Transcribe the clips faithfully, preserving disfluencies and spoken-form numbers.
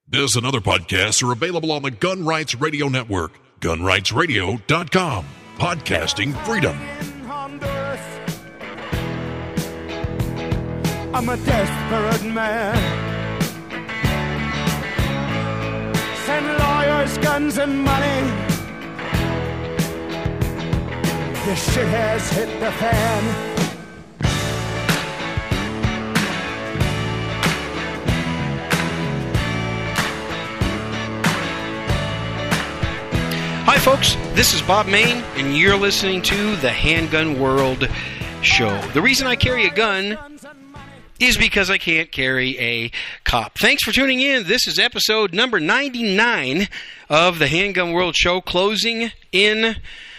This and other podcasts are available on the Gun Rights Radio Network, gun rights radio dot com. Podcasting freedom. I'm a desperate man. Send lawyers, guns, and money. This shit has hit the fan. Hi folks, this is Bob Main, and you're listening to the Handgun World Show. The reason I carry a gun is because I can't carry a cop. Thanks for tuning in. This is episode number ninety-nine of the Handgun World Show, closing in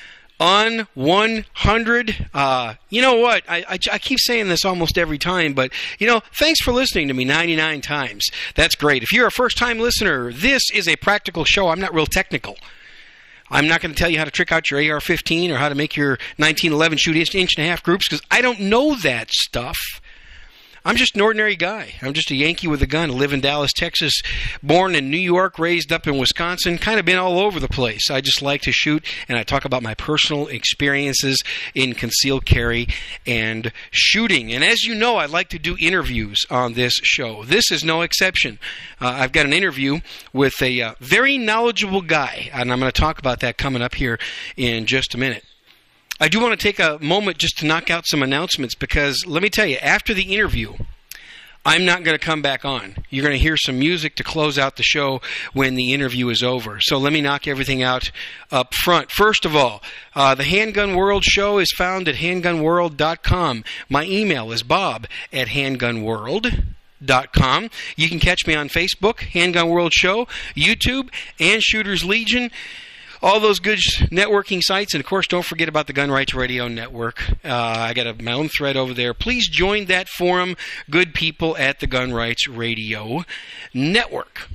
on one hundred. Uh, you know what? I, I, I keep saying this almost every time, but, you know, thanks for listening to me ninety-nine times. That's great. If you're a first-time listener, this is a practical show. I'm not real technical. I'm not going to tell you how to trick out your A R fifteen or how to make your nineteen eleven shoot inch, inch and a half groups, because I don't know that stuff. I'm just an ordinary guy. I'm just a Yankee with a gun. I live in Dallas, Texas, born in New York, raised up in Wisconsin, kind of been all over the place. I just like to shoot, and I talk about my personal experiences in concealed carry and shooting. And as you know, I like to do interviews on this show. This is no exception. Uh, I've got an interview with a uh, very knowledgeable guy, and I'm going to talk about that coming up here in just a minute. I do want to take a moment just to knock out some announcements, because let me tell you, after the interview, I'm not going to come back on. You're going to hear some music to close out the show when the interview is over. So let me knock everything out up front. First of all, uh, the Handgun World Show is found at handgun world dot com. My email is bob at handgun world dot com. You can catch me on Facebook, Handgun World Show, YouTube, and Shooters Legion. All those good networking sites. And, of course, don't forget about the Gun Rights Radio Network. Uh, I got a, my own thread over there. Please join that forum, good people at the Gun Rights Radio Network.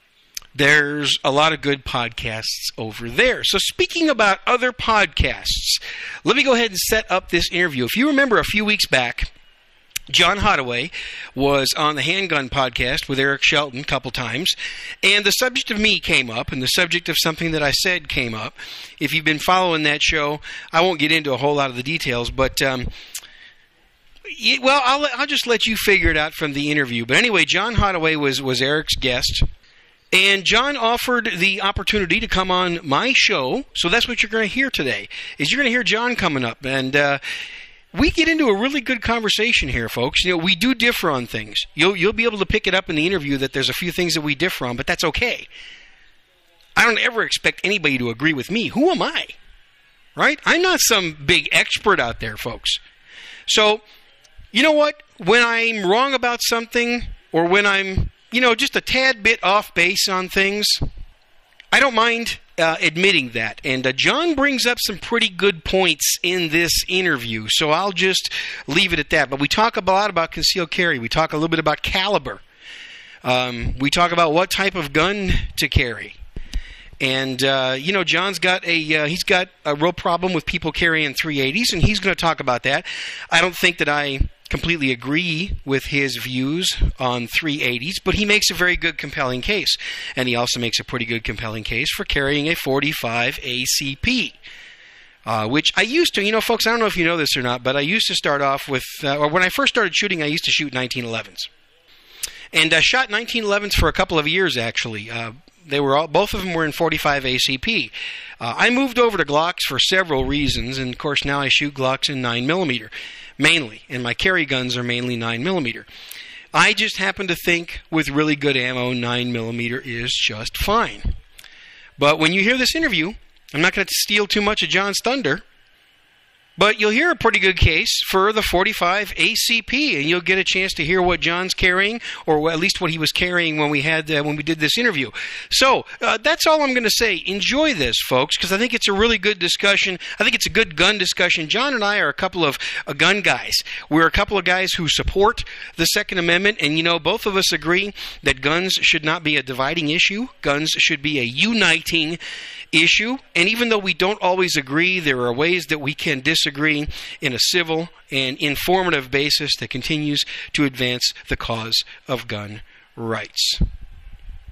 There's a lot of good podcasts over there. So speaking about other podcasts, let me go ahead and set up this interview. If you remember a few weeks back, John Hottaway was on the Handgun Podcast with Eric Shelton a couple times, and the subject of me came up, and the subject of something that I said came up. If you've been following that show, I won't get into a whole lot of the details, but, um, it, well, I'll, I'll just let you figure it out from the interview. But anyway, John Hottaway was, was Eric's guest, and John offered the opportunity to come on my show, so that's what you're going to hear today, is you're going to hear John coming up, and, uh, we get into a really good conversation here, folks. You know, we do differ on things. You'll you'll be able to pick it up in the interview that there's a few things that we differ on, but that's okay. I don't ever expect anybody to agree with me. Who am I? Right? I'm not some big expert out there, folks. So, you know what? When I'm wrong about something, or when I'm, you know, just a tad bit off base on things, I don't mind Uh, admitting that. And uh, John brings up some pretty good points in this interview, so I'll just leave it at that. But we talk a lot about concealed carry. We talk a little bit about caliber. Um, we talk about what type of gun to carry. And, uh, you know, John's got a, uh, he's got a real problem with people carrying three eighties, and he's going to talk about that. I don't think that I completely agree with his views on three eighties, but he makes a very good, compelling case. And he also makes a pretty good, compelling case for carrying a forty-five A C P, uh, which I used to, you know, folks, I don't know if you know this or not, but I used to start off with, uh, or when I first started shooting, I used to shoot nineteen elevens. And I shot nineteen elevens for a couple of years, actually. Uh, They were all, both of them were in forty-five A C P. Uh, I moved over to Glocks for several reasons, and of course now I shoot Glocks in nine millimeter, mainly, and my carry guns are mainly nine millimeter. I just happen to think with really good ammo, nine millimeter is just fine. But when you hear this interview, I'm not going to steal too much of John's thunder, but you'll hear a pretty good case for the forty-five A C P, and you'll get a chance to hear what John's carrying, or at least what he was carrying when we had uh, when we did this interview. So uh, that's all I'm going to say. Enjoy this, folks, because I think it's a really good discussion. I think it's a good gun discussion. John and I are a couple of uh, gun guys. We're a couple of guys who support the Second Amendment, and you know, both of us agree that guns should not be a dividing issue. Guns should be a uniting issue. And even though we don't always agree, there are ways that we can disagree in a civil and informative basis that continues to advance the cause of gun rights.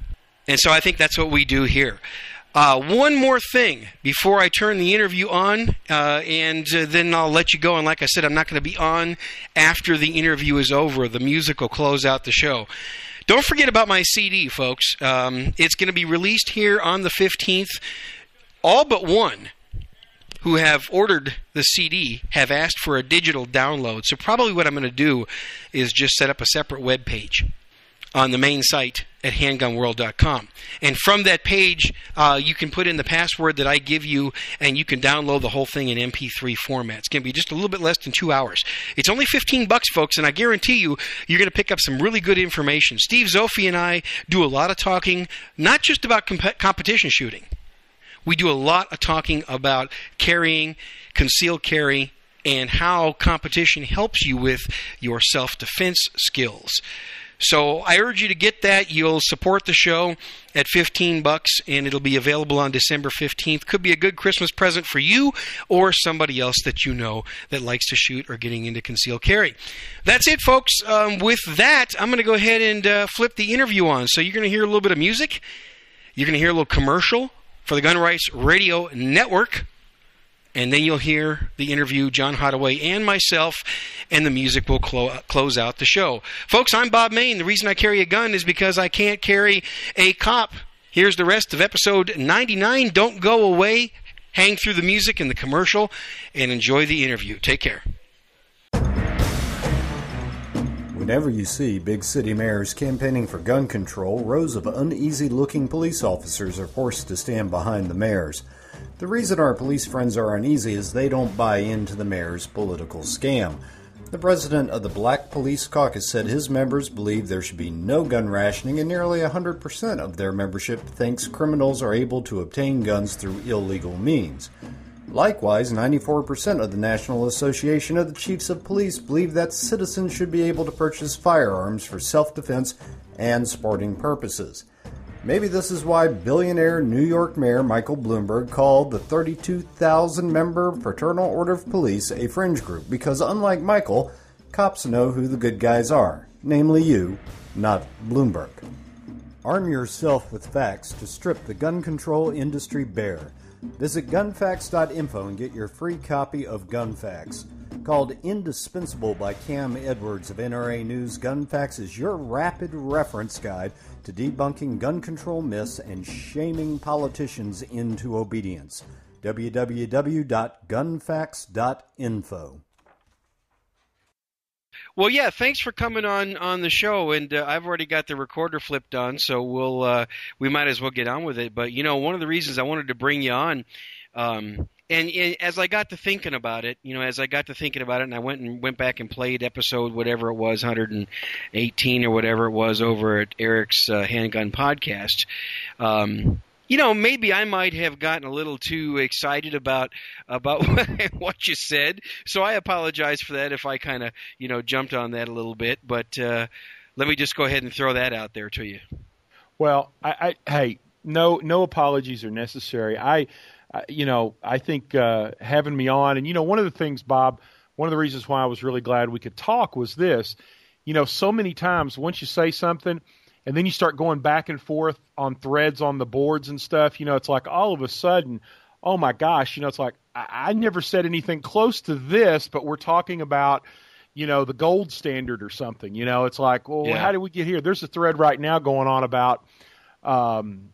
And so I think that's what we do here. Uh, one more thing before I turn the interview on, uh, and uh, then I'll let you go. And like I said, I'm not going to be on after the interview is over. The music will close out the show. Don't forget about my C D, folks. Um, it's going to be released here on the fifteenth. All but one who have ordered the C D have asked for a digital download. So probably what I'm going to do is just set up a separate web page on the main site at handgun world dot com. And from that page, uh, you can put in the password that I give you, and you can download the whole thing in M P three format. It's going to be just a little bit less than two hours. It's only fifteen bucks, folks, and I guarantee you, you're going to pick up some really good information. Steve Zophi and I do a lot of talking, not just about comp- competition shooting. We do a lot of talking about carrying, concealed carry, and how competition helps you with your self-defense skills. So I urge you to get that. You'll support the show at fifteen bucks, and it'll be available on December fifteenth. Could be a good Christmas present for you or somebody else that you know that likes to shoot or getting into concealed carry. That's it, folks. Um, with that, I'm going to go ahead and uh, flip the interview on. So you're going to hear a little bit of music. You're going to hear a little commercial for the Gun Rights Radio Network. And then you'll hear the interview, John Hottaway and myself, and the music will clo- close out the show. Folks, I'm Bob Mayne. The reason I carry a gun is because I can't carry a cop. Here's the rest of episode ninety-nine. Don't go away. Hang through the music and the commercial and enjoy the interview. Take care. Whenever you see big city mayors campaigning for gun control, rows of uneasy-looking police officers are forced to stand behind the mayors. The reason our police friends are uneasy is they don't buy into the mayor's political scam. The president of the Black Police Caucus said his members believe there should be no gun rationing, and nearly one hundred percent of their membership thinks criminals are able to obtain guns through illegal means. Likewise, ninety-four percent of the National Association of the Chiefs of Police believe that citizens should be able to purchase firearms for self-defense and sporting purposes. Maybe this is why billionaire New York Mayor Michael Bloomberg called the thirty-two thousand member Fraternal Order of Police a fringe group, because unlike Michael, cops know who the good guys are, namely you, not Bloomberg. Arm yourself with facts to strip the gun control industry bare. Visit gun facts dot info and get your free copy of Gun Facts. Called indispensable by Cam Edwards of N R A News, Gun Facts is your rapid reference guide to debunking gun control myths and shaming politicians into obedience. w w w dot gun facts dot info. Well, yeah, thanks for coming on, on the show, and uh, I've already got the recorder flipped on, so we'll uh, we might as well get on with it. But, you know, one of the reasons I wanted to bring you on, um, and, and as I got to thinking about it, you know, as I got to thinking about it, and I went and went back and played episode whatever it was, one hundred eighteen or whatever it was over at Eric's uh, Handgun Podcast, um you know, maybe I might have gotten a little too excited about about what you said. So I apologize for that if I kind of, you know, jumped on that a little bit. But uh, let me just go ahead and throw that out there to you. Well, I, I hey, no no apologies are necessary. I, I you know, I think uh, having me on, and, you know, one of the things, Bob, one of the reasons why I was really glad we could talk was this. You know, so many times once you say something, and then you start going back and forth on threads on the boards and stuff, you know, it's like all of a sudden, oh my gosh, you know, it's like I, I never said anything close to this, but we're talking about, you know, the gold standard or something. You know, it's like, well, yeah. How did we get here? There's a thread right now going on about um,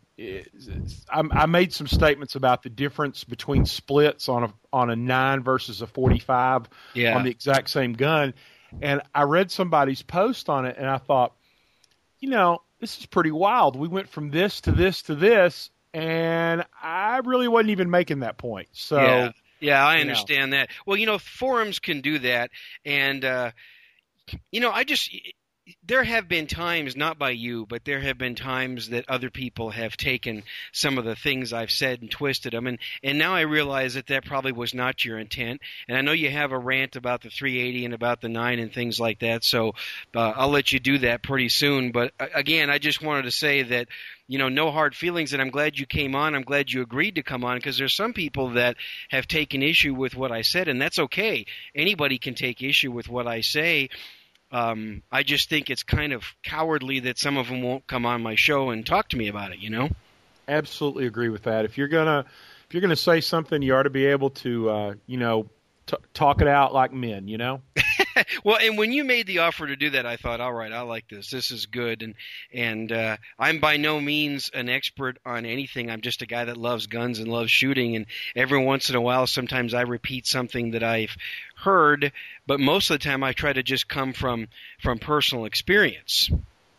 I, I made some statements about the difference between splits on a on a nine versus a forty-five yeah. on the exact same gun. And I read somebody's post on it, and I thought, you know, this is pretty wild. We went from this to this to this, and I really wasn't even making that point. So, yeah, yeah I understand know. that. Well, you know, forums can do that, and uh, you know, I just there have been times, not by you, but there have been times that other people have taken some of the things I've said and twisted them, and and now I realize that that probably was not your intent. And I know you have a rant about the three eighty and about the nine and things like that, so uh, I'll let you do that pretty soon. But uh, again, I just wanted to say that, you know, no hard feelings, and I'm glad you came on. I'm glad you agreed to come on, because there's some people that have taken issue with what I said, and that's okay. Anybody can take issue with what I say. Um, I just think it's kind of cowardly that some of them won't come on my show and talk to me about it, you know? Absolutely agree with that. If you're gonna if you're gonna say something, you ought to be able to, uh, you know, t- talk it out like men, you know? Well, and when you made the offer to do that, I thought, all right, I like this. This is good. And and uh, I'm by no means an expert on anything. I'm just a guy that loves guns and loves shooting. And every once in a while, sometimes I repeat something that I've heard. But most of the time, I try to just come from, from personal experience.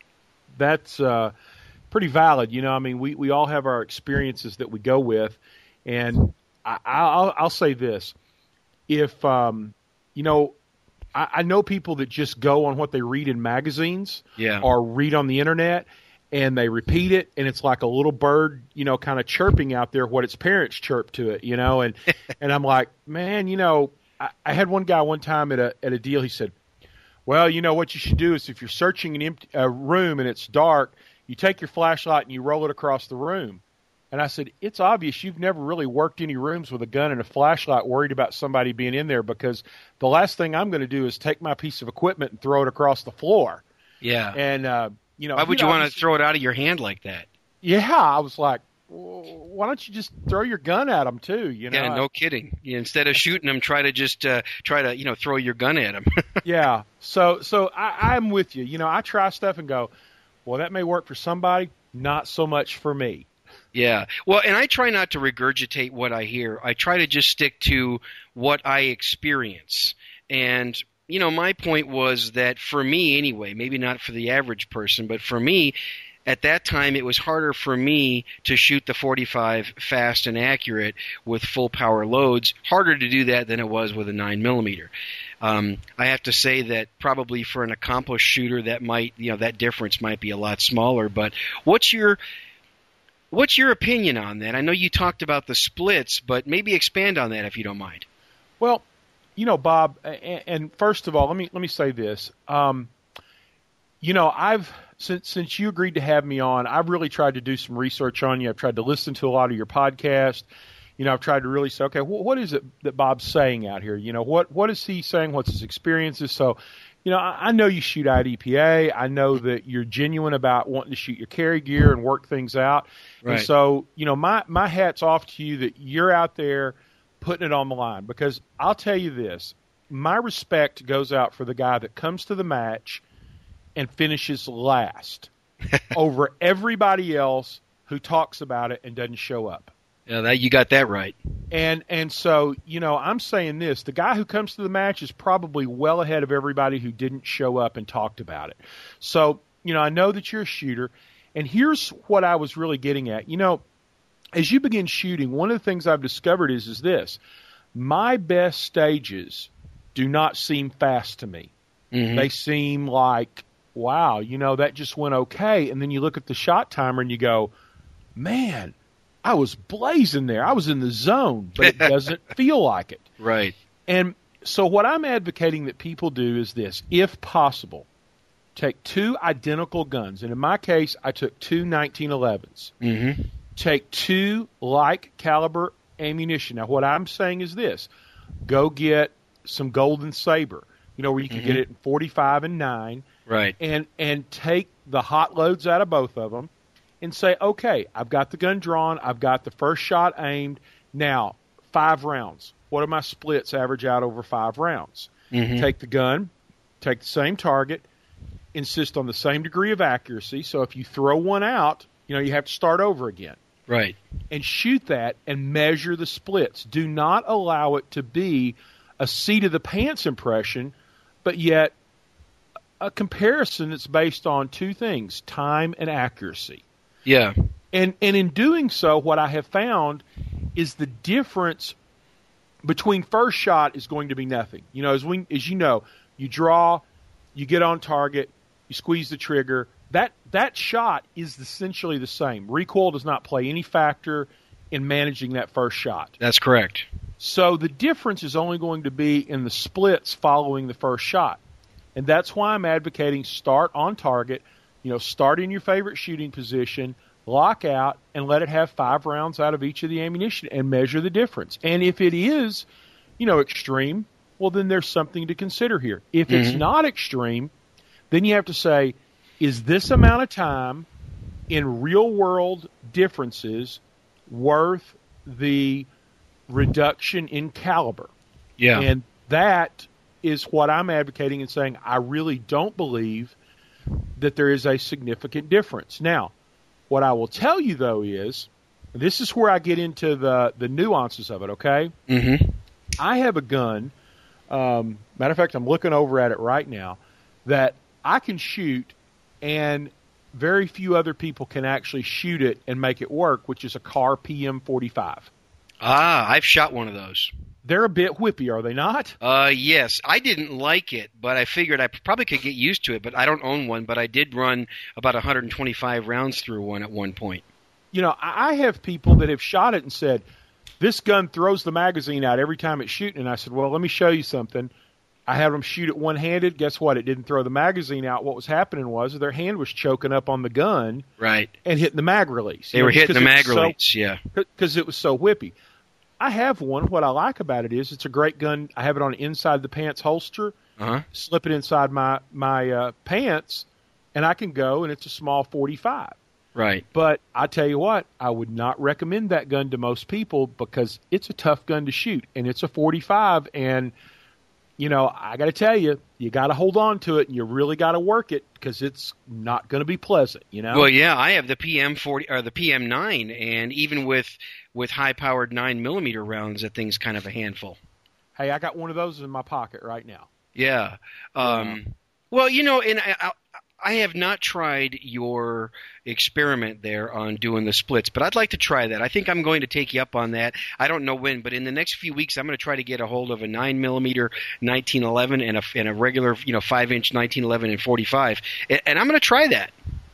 That's uh, pretty valid. You know, I mean, we, we all have our experiences that we go with. And I, I'll, I'll say this. If, um, you know, I know people that just go on what they read in magazines yeah. or read on the internet, and they repeat it, and it's like a little bird, you know, kind of chirping out there what its parents chirp to it, you know. And and I'm like, man, you know, I, I had one guy one time at a at a deal. He said, well, you know, what you should do is if you're searching an empty a room and it's dark, you take your flashlight and you roll it across the room. And I said, it's obvious you've never really worked any rooms with a gun and a flashlight worried about somebody being in there, because the last thing I'm going to do is take my piece of equipment and throw it across the floor. Yeah. And, uh, you know. Why would you want to throw it out of your hand like that? Yeah. I was like, well, why don't you just throw your gun at them too? You know? Yeah, no kidding. You know, instead of shooting them, try to just uh, try to, you know, throw your gun at them. Yeah. So, so I, I'm with you. You know, I try stuff and go, well, that may work for somebody, not so much for me. Yeah. Well, and I try not to regurgitate what I hear. I try to just stick to what I experience. And, you know, my point was that for me anyway, maybe not for the average person, but for me, at that time it was harder for me to shoot the forty-five fast and accurate with full power loads. Harder to do that than it was with a nine millimeter. Um, I have to say that probably for an accomplished shooter that might, you know, that difference might be a lot smaller. But what's your... What's your opinion on that? I know you talked about the splits, but maybe expand on that if you don't mind. Well, you know, Bob, and, and first of all, let me let me say this. Um, you know, I've since since you agreed to have me on, I've really tried to do some research on you. I've tried to listen to a lot of your podcast. You know, I've tried to really say, okay, wh- what is it that Bob's saying out here? You know, what what is he saying? What's his experiences? So, you know, I, I know you shoot I D P A. I know that you're genuine about wanting to shoot your carry gear and work things out. Right. And so, you know, my, my hat's off to you that you're out there putting it on the line, because I'll tell you this, my respect goes out for the guy that comes to the match and finishes last over everybody else who talks about it and doesn't show up. Yeah, that you got that right. And and so, you know, I'm saying this, the guy who comes to the match is probably well ahead of everybody who didn't show up and talked about it. So, you know, I know that you're a shooter, and here's what I was really getting at. You know, as you begin shooting, one of the things I've discovered is is this. My best stages do not seem fast to me. Mm-hmm. They seem like, wow, you know, that just went okay. And then you look at the shot timer and you go, man, I was blazing there. I was in the zone, but it doesn't feel like it. Right. And so what I'm advocating that people do is this. If possible, take two identical guns. And in my case, I took two nineteen elevens. Mm-hmm. Take two like caliber ammunition. Now, what I'm saying is this. Go get some Golden Saber, you know, where you can mm-hmm. get it in forty-five and nine. Right. And, and take the hot loads out of both of them. And say, okay, I've got the gun drawn. I've got the first shot aimed. Now, five rounds. What do my splits average out over five rounds? Mm-hmm. Take the gun, take the same target, insist on the same degree of accuracy. So if you throw one out, you know, you have to start over again. Right. And shoot that and measure the splits. Do not allow it to be a seat-of-the-pants impression, but yet a comparison that's based on two things, time and accuracy. Yeah. And and in doing so, what I have found is the difference between first shot is going to be nothing. You know, as we as you know, you draw, you get on target, you squeeze the trigger. That that shot is essentially the same. Recoil does not play any factor in managing that first shot. That's correct. So the difference is only going to be in the splits following the first shot. And that's why I'm advocating start on target. You know, start in your favorite shooting position, lock out, and let it have five rounds out of each of the ammunition and measure the difference. And if it is, you know, extreme, well, then there's something to consider here. If mm-hmm. it's not extreme, then you have to say, is this amount of time in real-world differences worth the reduction in caliber? Yeah. And that is what I'm advocating and saying I really don't believe that there is a significant difference. Now, what I will tell you, though, is this is where I get into the, the nuances of it, okay? Mm-hmm. I have a gun, um, matter of fact, I'm looking over at it right now, that I can shoot, and very few other people can actually shoot it and make it work, which is a K A R P M forty-five. Ah, I've shot one of those. They're a bit whippy, are they not? Uh, yes. I didn't like it, but I figured I probably could get used to it, but I don't own one, but I did run about one hundred twenty-five rounds through one at one point. You know, I have people that have shot it and said, this gun throws the magazine out every time it's shooting. And I said, well, let me show you something. I had them shoot it one-handed. Guess what? It didn't throw the magazine out. What was happening was their hand was choking up on the gun, right, and hitting the mag release. They were hitting the mag so, release, yeah. Because it was so whippy. I have one. What I like about it is it's a great gun. I have it on inside the pants holster. Uh-huh. Slip it inside my, my uh, pants, and I can go, and it's a small forty-five. Right. But I tell you what, I would not recommend that gun to most people because it's a tough gun to shoot, and it's a forty-five, and you know, I got to tell you, you got to hold on to it, and you really got to work it because it's not going to be pleasant. You know. Well, yeah, I have the P M forty or the P M nine, and even with with high-powered nine millimeter rounds, that thing's kind of a handful. Hey, I got one of those in my pocket right now. Yeah. Um, yeah. Well, you know, and I, I, I have not tried your experiment there on doing the splits, but I'd like to try that. I think I'm going to take you up on that. I don't know when, but in the next few weeks, I'm going to try to get a hold of a nine millimeter nineteen eleven and a, and a regular, you know, five inch nineteen eleven and forty-five, and, and I'm going to try that.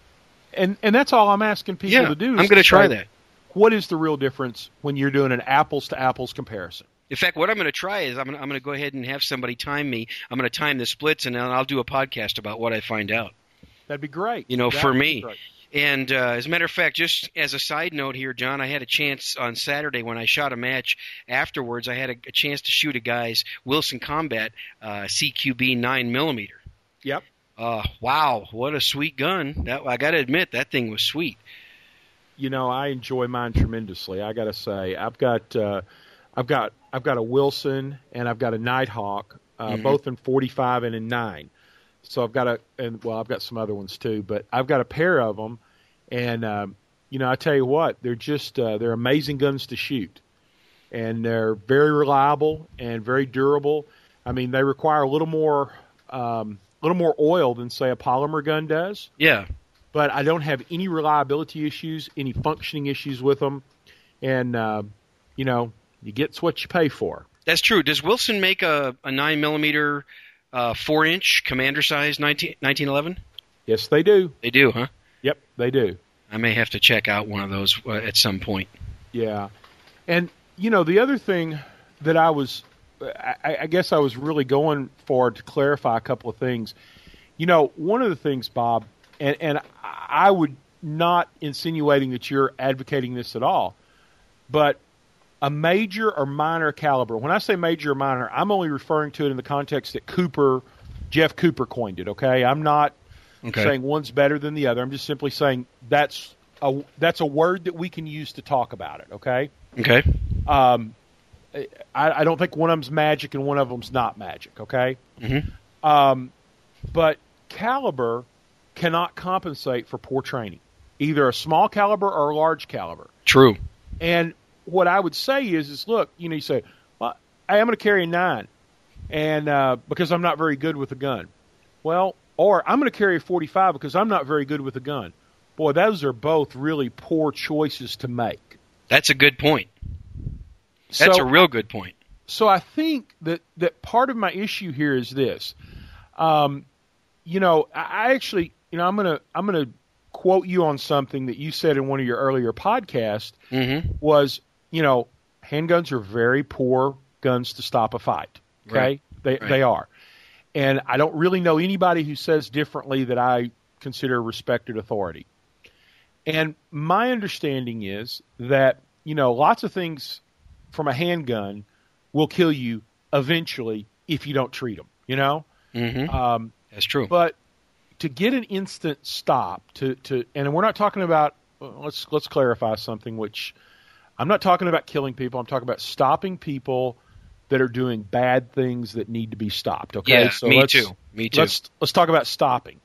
And and that's all I'm asking people yeah, to do. Is I'm going to try that. What is the real difference when you're doing an apples to apples comparison? In fact, what I'm going to try is I'm going to, I'm going to go ahead and have somebody time me. I'm going to time the splits, and then I'll do a podcast about what I find out. That'd be great. You know, That'd for me. And uh, as a matter of fact, just as a side note here, John, I had a chance on Saturday when I shot a match afterwards. I had a, a chance to shoot a guy's Wilson Combat uh, C Q B nine millimeter. Yep. Uh, wow, what a sweet gun! That I got to admit, that thing was sweet. You know, I enjoy mine tremendously. I got to say, I've got, uh, I've got, I've got a Wilson and I've got a Nighthawk, uh, mm-hmm. both in forty-five and in nine. So I've got a, and well, I've got some other ones too, but I've got a pair of them, and um, you know, I tell you what, they're just, uh, they're amazing guns to shoot, and they're very reliable and very durable. I mean, they require a little more, um, a little more oil than say a polymer gun does. Yeah. But I don't have any reliability issues, any functioning issues with them. And, uh, you know, you get what you pay for. That's true. Does Wilson make a, a nine millimeter, uh, four inch commander size nineteen eleven? Yes, they do. They do, huh? Yep, they do. I may have to check out one of those uh, at some point. Yeah. And, you know, the other thing that I was, I, I guess I was really going for to clarify a couple of things. You know, one of the things, Bob, And, and I would not insinuating that you're advocating this at all, but a major or minor caliber. When I say major or minor, I'm only referring to it in the context that Cooper, Jeff Cooper coined it. Okay, I'm not okay. saying one's better than the other. I'm just simply saying that's a that's a word that we can use to talk about it. Okay. Okay. Um, I, I don't think one of them's magic and one of them's not magic. Okay. Mm-hmm. Um, but caliber cannot compensate for poor training, either a small caliber or a large caliber. True. And what I would say is, is look, you know, you say, well, hey, I'm going to carry a nine, and uh, because I'm not very good with a gun. Well, or I'm going to carry a forty-five because I'm not very good with a gun. Boy, those are both really poor choices to make. That's a good point. That's so, a real good point. So I think that, that part of my issue here is this. Um, you know, I actually, you know, I'm going to I'm going to quote you on something that you said in one of your earlier podcasts mm-hmm. was, you know, handguns are very poor guns to stop a fight. Okay? Right. They right. they are. And I don't really know anybody who says differently that I consider respected authority. And my understanding is that, you know, lots of things from a handgun will kill you eventually if you don't treat them, you know? Mm-hmm. Um, That's true. But, to get an instant stop to, to and we're not talking about let's let's clarify something, which I'm not talking about killing people. I'm talking about stopping people that are doing bad things that need to be stopped. Okay, yeah, so me let's, too. Me too. Let's let's talk about stopping.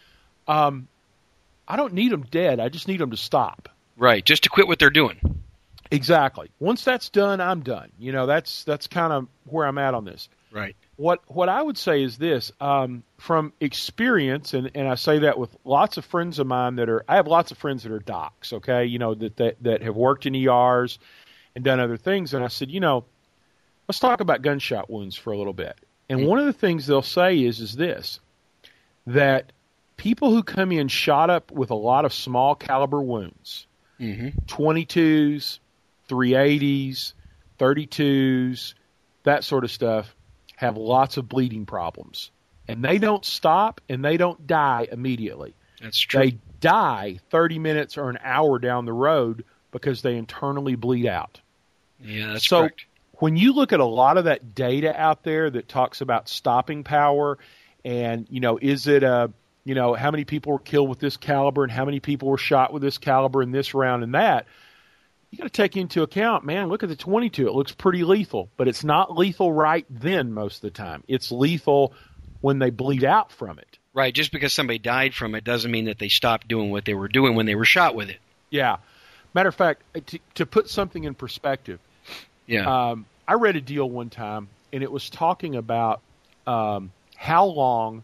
Um, I don't need them dead. I just need them to stop. Right, just to quit what they're doing. Exactly. Once that's done, I'm done. You know, that's that's kind of where I'm at on this. Right. What what I would say is this, um, from experience, and, and I say that with lots of friends of mine that are, I have lots of friends that are docs, okay, you know, that, that, that have worked in E Rs and done other things. And I said, you know, let's talk about gunshot wounds for a little bit. And mm-hmm. one of the things they'll say is, is this, that people who come in shot up with a lot of small caliber wounds, mm-hmm. twenty-twos, three eighties, thirty-twos, that sort of stuff, have lots of bleeding problems. And they don't stop and they don't die immediately. That's true. They die thirty minutes or an hour down the road because they internally bleed out. Yeah, that's so correct. When you look at a lot of that data out there that talks about stopping power and, you know, is it a, you know, how many people were killed with this caliber and how many people were shot with this caliber in this round and that, you got to take into account, man, look at the twenty-two. It looks pretty lethal, but it's not lethal right then most of the time. It's lethal when they bleed out from it. Right. Just because somebody died from it doesn't mean that they stopped doing what they were doing when they were shot with it. Yeah. Matter of fact, to, to put something in perspective, yeah. um, I read a deal one time, and it was talking about um, how long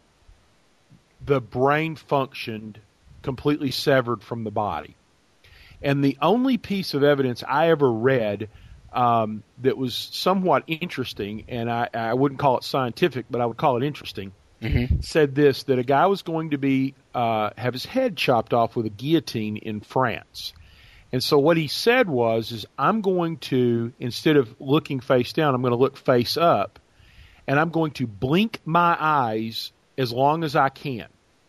the brain functioned completely severed from the body. And the only piece of evidence I ever read um, that was somewhat interesting, and I, I wouldn't call it scientific, but I would call it interesting, mm-hmm. said this, that a guy was going to be uh, have his head chopped off with a guillotine in France. And so what he said was, is I'm going to, instead of looking face down, I'm going to look face up, and I'm going to blink my eyes as long as I can,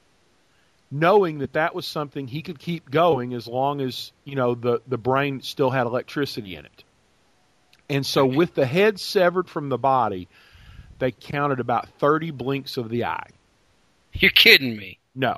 knowing that that was something he could keep going as long as, you know, the, the brain still had electricity in it. And so with the head severed from the body, they counted about thirty blinks of the eye. You're kidding me. No.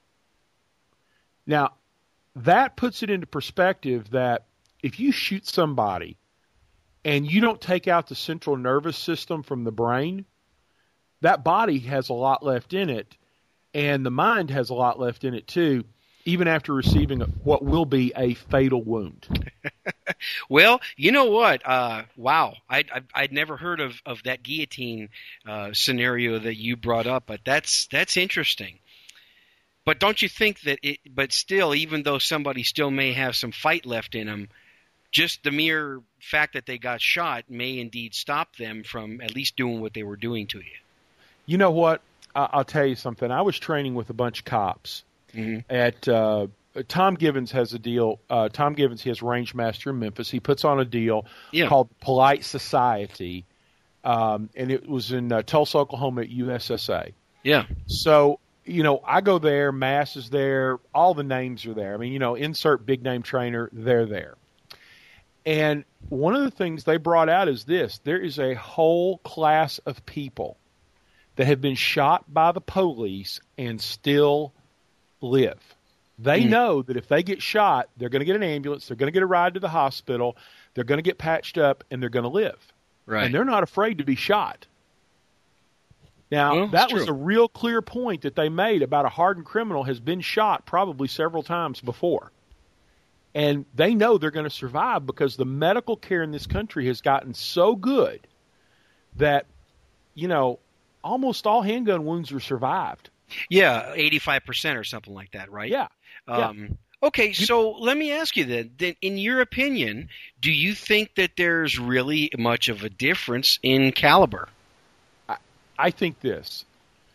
Now, that puts it into perspective that if you shoot somebody and you don't take out the central nervous system from the brain, that body has a lot left in it. And the mind has a lot left in it, too, even after receiving what will be a fatal wound. Well, you know what? Uh, wow. I'd, I'd never heard of, of that guillotine uh, scenario that you brought up, but that's that's interesting. But don't you think that it – but still, even though somebody still may have some fight left in them, just the mere fact that they got shot may indeed stop them from at least doing what they were doing to you. You know what? I'll tell you something. I was training with a bunch of cops mm-hmm. at uh, Tom Givens has a deal. Uh, Tom Givens, he has Range Master in Memphis. He puts on a deal yeah. called Polite Society, um, and it was in uh, Tulsa, Oklahoma at U S S A. Yeah. So, you know, I go there, Mass is there, all the names are there. I mean, you know, insert big name trainer, they're there. And one of the things they brought out is this. There is a whole class of people that have been shot by the police and still live. They mm-hmm. know that if they get shot, they're going to get an ambulance, they're going to get a ride to the hospital, they're going to get patched up, and they're going to live. Right. And they're not afraid to be shot. Now, well, that was true. a real clear point that they made about a hardened criminal has been shot probably several times before. And they know they're going to survive because the medical care in this country has gotten so good that, you know, almost all handgun wounds are survived. Yeah, eighty-five percent or something like that, right? Yeah. Um, yeah. Okay, so let me ask you then, then, in your opinion, do you think that there's really much of a difference in caliber? I, I think this.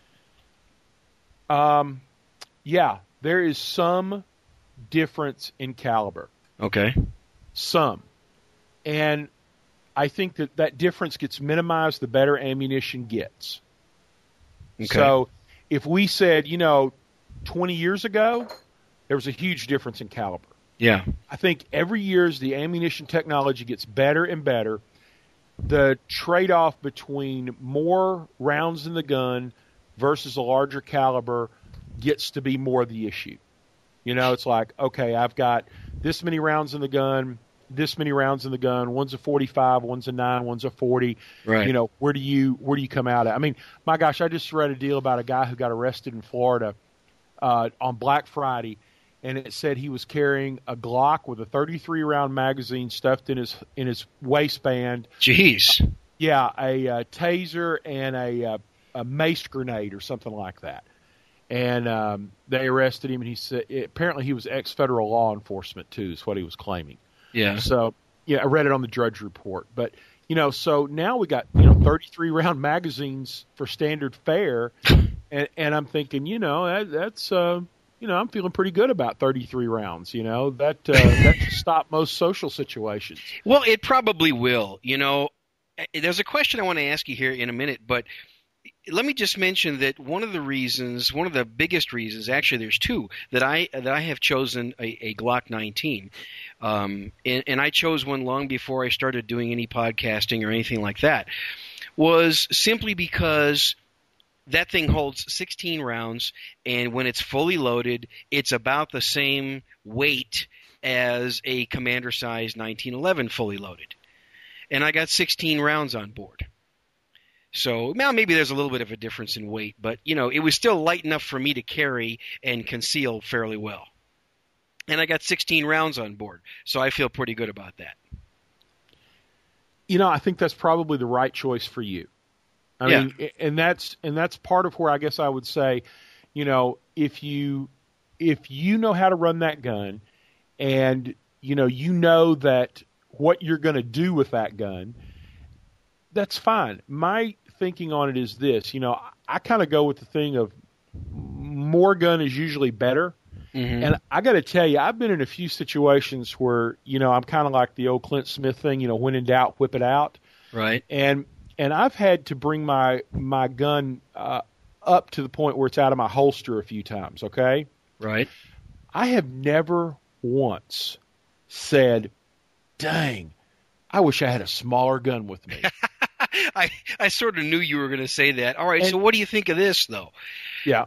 Um, yeah, there is some difference in caliber. Okay. Some. And I think that that difference gets minimized the better ammunition gets. Okay. So if we said, you know, twenty years ago, there was a huge difference in caliber. Yeah. I think every year as the ammunition technology gets better and better, the trade-off between more rounds in the gun versus a larger caliber gets to be more the issue. You know, it's like, okay, I've got this many rounds in the gun, this many rounds in the gun. One's a forty-five, one's a nine, one's a forty. Right. You know, where do you where do you come out at? I mean, my gosh, I just read a deal about a guy who got arrested in Florida uh, on Black Friday, and it said he was carrying a Glock with a thirty-three round magazine stuffed in his in his waistband. Jeez. Uh, yeah, a, a taser and a, a a mace grenade or something like that. And um, they arrested him, and he said apparently he was ex-federal law enforcement too, is what he was claiming. Yeah. So, yeah, I read it on the Drudge Report. But, you know, so now we got, you know, thirty-three round magazines for standard fare, and, and I'm thinking, you know, that, that's, uh, you know, I'm feeling pretty good about thirty-three rounds. You know, that uh, that should stop most social situations. Well, it probably will. You know, there's a question I want to ask you here in a minute, but let me just mention that one of the reasons, one of the biggest reasons, actually there's two, that I that I have chosen a, a Glock nineteen. Um, and, and I chose one long before I started doing any podcasting or anything like that, was simply because that thing holds sixteen rounds, and when it's fully loaded, it's about the same weight as a commander-size nineteen eleven fully loaded. And I got sixteen rounds on board. So now maybe there's a little bit of a difference in weight, but, you know, it was still light enough for me to carry and conceal fairly well. And I got sixteen rounds on board, so I feel pretty good about that. You know, I think that's probably the right choice for you. I yeah. mean, and that's and that's part of where I guess I would say, you know, if you if you know how to run that gun, and you know you know that what you're going to do with that gun, that's fine. My thinking on it is this, you know, I, I kind of go with the thing of more gun is usually better. Mm-hmm. And I got to tell you, I've been in a few situations where, you know, I'm kind of like the old Clint Smith thing, you know, when in doubt, whip it out. Right. And and I've had to bring my my gun uh, up to the point where it's out of my holster a few times, okay? Right. I have never once said, dang, I wish I had a smaller gun with me. I, I sort of knew you were going to say that. All right, and, so what do you think of this, though? Yeah.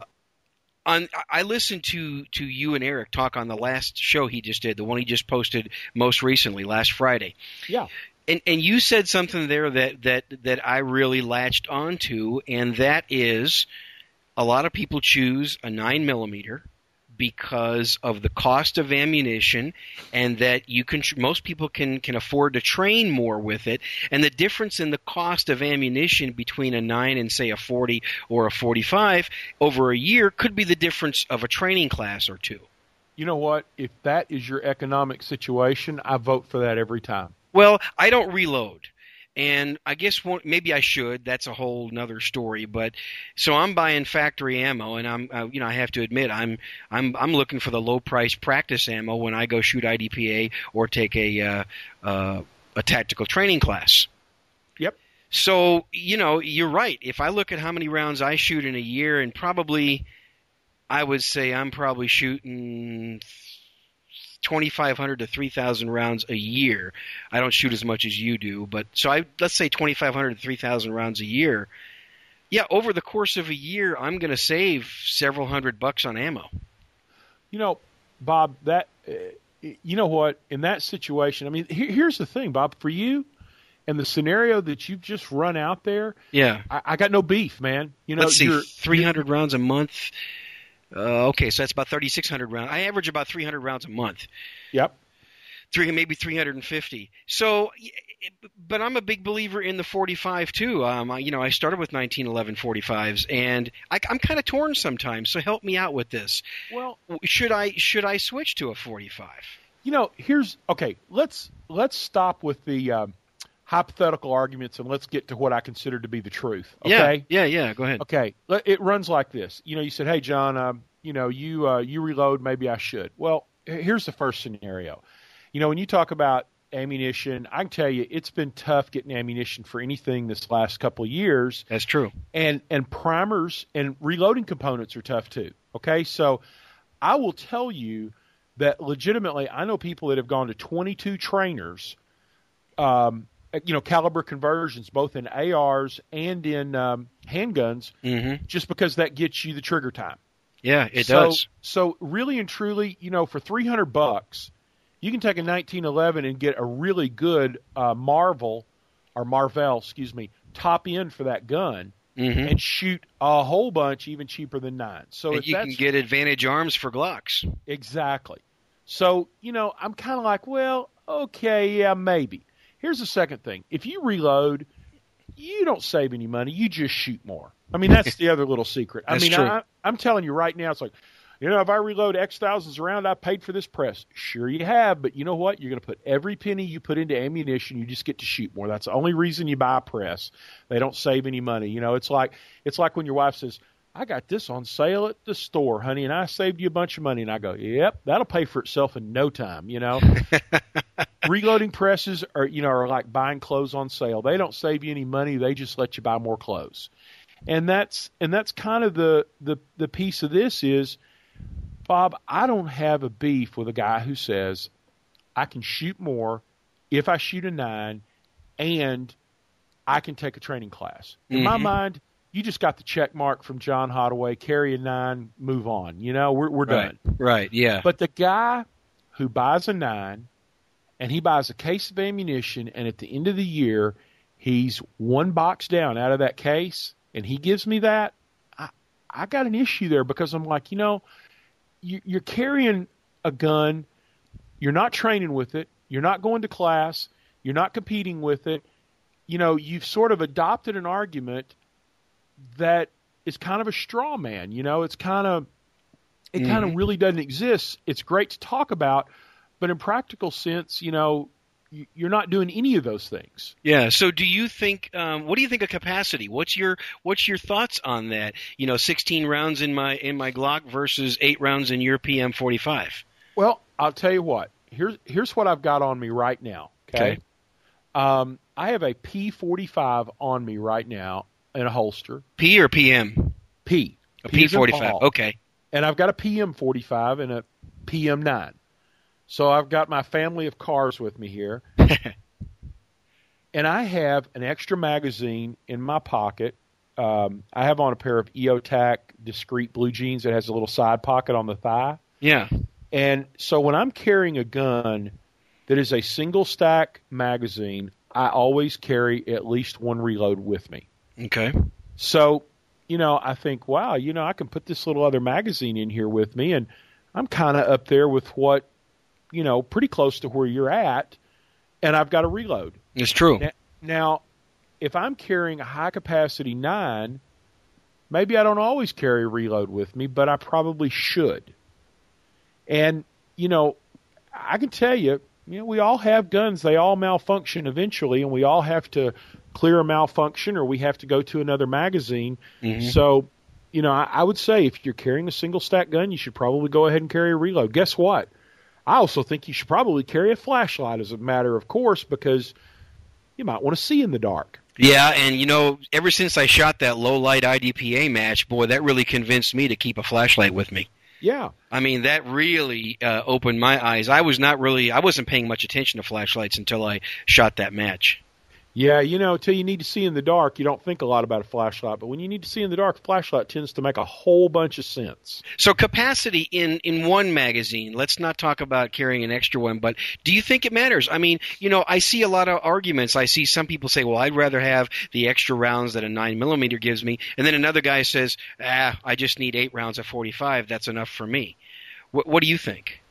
On, I listened to, to you and Eric talk on the last show he just did, the one he just posted most recently, last Friday. Yeah. And and you said something there that, that, that I really latched onto, and that is a lot of people choose a nine millimeter because of the cost of ammunition, and that you can most people can, can afford to train more with it, and the difference in the cost of ammunition between a nine and say a forty or a forty-five over a year could be the difference of a training class or two. You know what? If that is your economic situation, I vote for that every time. Well, I don't reload. And I guess one, maybe I should. That's a whole nother story. But so I'm buying factory ammo, and I'm, uh, you know, I have to admit, I'm, I'm, I'm looking for the low price practice ammo when I go shoot I D P A or take a, uh, uh, a tactical training class. Yep. So you know, you're right. If I look at how many rounds I shoot in a year, and probably, I would say I'm probably shooting twenty-five hundred to three thousand rounds a year. I don't shoot as much as you do, but so I let's say twenty-five hundred to three thousand rounds a year. Yeah, over the course of a year, I'm going to save several hundred bucks on ammo. You know, Bob, that uh, you know what? In that situation, I mean, here, here's the thing, Bob. For you and the scenario that you've just run out there, yeah, I, I got no beef, man. You know, let's see, you're, three hundred you're, rounds a month. Uh, okay, so that's about thirty-six hundred rounds. I average about three hundred rounds a month. Yep. Three, maybe three hundred fifty. So, but I'm a big believer in the forty-five too. Um, I, you know, I started with nineteen eleven forty-fives, and I, I'm kind of torn sometimes. So help me out with this. Well, should I should I switch to a forty-five? You know, here's okay. Let's let's stop with the um, hypothetical arguments and let's get to what I consider to be the truth. Okay. Yeah. Yeah. Yeah. Go ahead. Okay. It runs like this. You know, you said, "Hey, John, um, you know, you uh, you reload. Maybe I should." Well, here's the first scenario. You know, when you talk about ammunition, I can tell you it's been tough getting ammunition for anything this last couple of years. That's true. And and primers and reloading components are tough too. Okay, so I will tell you that legitimately, I know people that have gone to twenty-two trainers, um, you know, caliber conversions, both in A Rs and in um, handguns, mm-hmm. just because that gets you the trigger time. Yeah, it so, does. So really and truly, you know, for three hundred bucks, you can take a nineteen eleven and get a really good uh, Marvel or Marvel, excuse me, top end for that gun. Mm-hmm. And shoot a whole bunch even cheaper than nine. So and if you that's, can get Advantage arms for Glocks. Exactly. So, you know, I'm kind of like, well, okay, yeah, maybe. Here's the second thing. If you reload, you don't save any money. You just shoot more. I mean, that's the other little secret. I That's mean, true. I, I'm telling you right now, it's like, you know, if I reload X thousands around, I paid for this press. Sure you have, but you know what? You're going to put every penny you put into ammunition, you just get to shoot more. That's the only reason you buy a press. They don't save any money. You know, it's like it's like when your wife says, I got this on sale at the store, honey, and I saved you a bunch of money. And I go, yep, that'll pay for itself in no time, you know. Reloading presses are, you know, are like buying clothes on sale. They don't save you any money. They just let you buy more clothes. And that's and that's kind of the, the, the piece of this is, Bob, I don't have a beef with a guy who says I can shoot more if I shoot a nine and I can take a training class. In mm-hmm. my mind, you just got the check mark from John Hottaway, carry a nine, move on. You know, we're we're right. done. Right, yeah. But the guy who buys a nine and he buys a case of ammunition and at the end of the year he's one box down out of that case and he gives me that, I, I got an issue there because I'm like, you know, you're carrying a gun, you're not training with it, you're not going to class, you're not competing with it. You know, you've sort of adopted an argument that is kind of a straw man. You know, it's kind of, it mm-hmm. kind of really doesn't exist. It's great to talk about, but in practical sense, you know, you're not doing any of those things. Yeah. So, do you think? Um, what do you think of capacity? What's your What's your thoughts on that? You know, sixteen rounds in my in my Glock versus eight rounds in your P M forty-five. Well, I'll tell you what. Here's Here's what I've got on me right now. Okay. okay. Um, I have a P forty-five on me right now in a holster. P or P M? P. A P forty-five. Okay. And I've got a P M forty-five and a P M nine. So I've got my family of cars with me here. And I have an extra magazine in my pocket. Um, I have on a pair of E O T A C discreet blue jeans that has a little side pocket on the thigh. Yeah. And so when I'm carrying a gun that is a single stack magazine, I always carry at least one reload with me. Okay. So, you know, I think, wow, you know, I can put this little other magazine in here with me, and I'm kind of up there with what, you know, pretty close to where you're at, and I've got a reload. It's true. Now, now, if I'm carrying a high-capacity nine, maybe I don't always carry a reload with me, but I probably should. And, you know, I can tell you, you know, we all have guns. They all malfunction eventually, and we all have to clear a malfunction or we have to go to another magazine. Mm-hmm. So, you know, I, I would say if you're carrying a single-stack gun, you should probably go ahead and carry a reload. Guess what? I also think you should probably carry a flashlight as a matter of course because you might want to see in the dark. Yeah, and, you know, ever since I shot that low-light I D P A match, boy, that really convinced me to keep a flashlight with me. Yeah. I mean, that really uh, opened my eyes. I was not really – I wasn't paying much attention to flashlights until I shot that match. Yeah, you know, until you need to see in the dark, you don't think a lot about a flashlight. But when you need to see in the dark, a flashlight tends to make a whole bunch of sense. So capacity in, in one magazine, let's not talk about carrying an extra one, but do you think it matters? I mean, you know, I see a lot of arguments. I see some people say, well, I'd rather have the extra rounds that a nine millimeter gives me. And then another guy says, ah, I just need eight rounds of forty-five. That's enough for me. What, what do you think?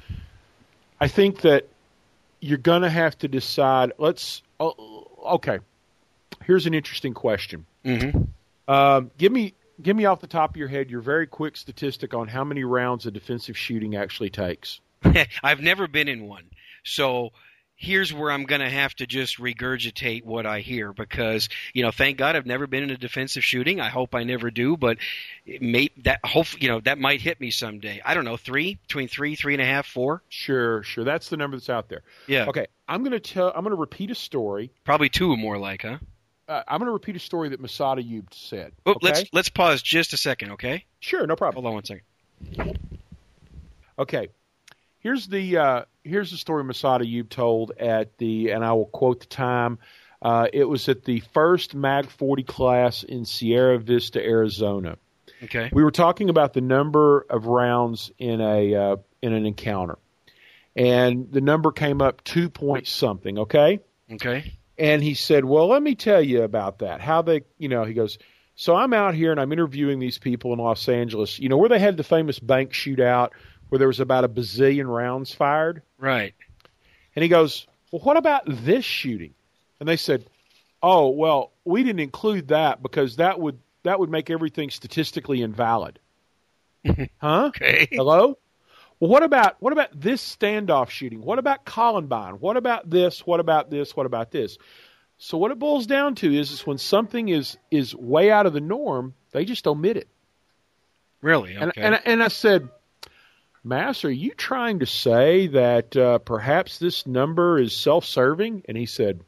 I think that you're going to have to decide. Let's oh, – okay, here's an interesting question. Mm-hmm. Um, give me, give me off the top of your head your very quick statistic on how many rounds a defensive shooting actually takes. I've never been in one, so here's where I'm going to have to just regurgitate what I hear because, you know, thank God I've never been in a defensive shooting. I hope I never do, but it may, that hope, you know, that might hit me someday. I don't know, three, between three, three and a half, four. Sure, sure. That's the number that's out there. Yeah. Okay. I'm going to tell. I'm going to repeat a story. Probably two or more, like, huh? Uh, I'm going to repeat a story that Masada Ayub said. Oh, okay? let's let's pause just a second, okay? Sure, no problem. Hold on one second. Okay, here's the uh, here's the story Masada Ayub told at the, and I will quote the time. Uh, it was at the first Mag forty class in Sierra Vista, Arizona. Okay. We were talking about the number of rounds in a uh, in an encounter, and the number came up two point something. Okay. Okay. And he said, "Well, let me tell you about that. How they, you know," he goes, "So I'm out here and I'm interviewing these people in Los Angeles. You know where they had the famous bank shootout where there was about a bazillion rounds fired." Right. And he goes, "Well, what about this shooting?" And they said, "Oh, well, we didn't include that because that would that would make everything statistically invalid." Huh? Okay. Hello? Well, what about what about this standoff shooting? What about Columbine? What about this? What about this? What about this? So what it boils down to is, is when something is is way out of the norm, they just omit it. Really? Okay. And and, and I said, "Mass, are you trying to say that uh, perhaps this number is self-serving?" And he said,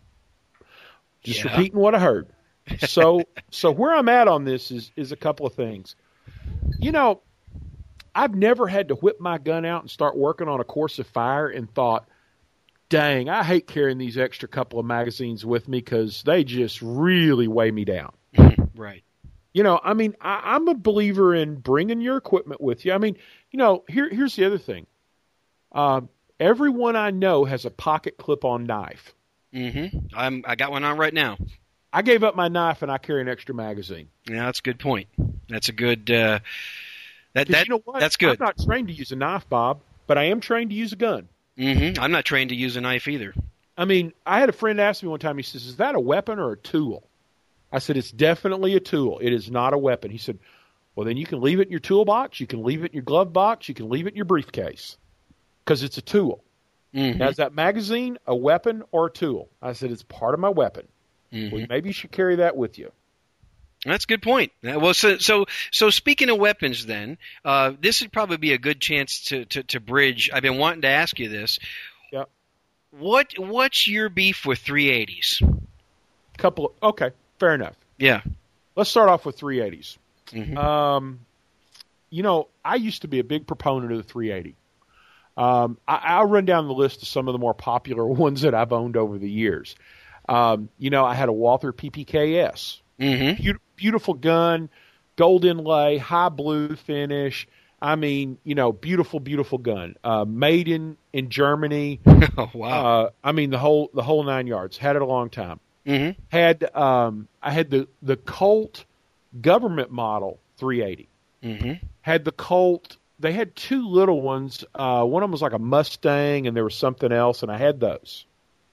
"Just Yeah. repeating what I heard." So so where I'm at on this is is a couple of things. You know, I've never had to whip my gun out and start working on a course of fire and thought, dang, I hate carrying these extra couple of magazines with me because they just really weigh me down. Right. You know, I mean, I, I'm a believer in bringing your equipment with you. I mean, you know, here, here's the other thing. Um, everyone I know has a pocket clip-on knife. Mm-hmm. I'm, I got one on right now. I gave up my knife and I carry an extra magazine. Yeah, that's a good point. That's a good. Uh, that 'Cause that you know what? that's good. I'm not trained to use a knife, Bob, but I am trained to use a gun. Mm-hmm. I'm not trained to use a knife either. I mean, I had a friend ask me one time, he says, "Is that a weapon or a tool?" I said, "It's definitely a tool. It is not a weapon." He said, "Well, then you can leave it in your toolbox, you can leave it in your glove box, you can leave it in your briefcase, because it's a tool." Mm-hmm. Now, is that magazine a weapon or a tool? I said, "It's part of my weapon." Mm-hmm. Well, maybe you should carry that with you. That's a good point. Uh, Well, so so so speaking of weapons, then uh, this would probably be a good chance to, to, to bridge. I've been wanting to ask you this. Yep. What what's your beef with three eighties? Couple of, okay, fair enough. Yeah. Let's start off with three eighties. Mm-hmm. Um, you know, I used to be a big proponent of the three eighty. Um, I, I'll run down the list of some of the more popular ones that I've owned over the years. Um, you know, I had a Walther P P K S. Mm-hmm. Be- beautiful gun, gold inlay, high blue finish. I mean, you know, beautiful, beautiful gun. Uh, made in, in Germany. Oh wow. Uh, I mean, the whole the whole nine yards. Had it a long time. Mm-hmm. Had um, I had the the Colt government model three eighty. Mm-hmm. Had the Colt. They had two little ones. Uh, one of them was like a Mustang, and there was something else, and I had those.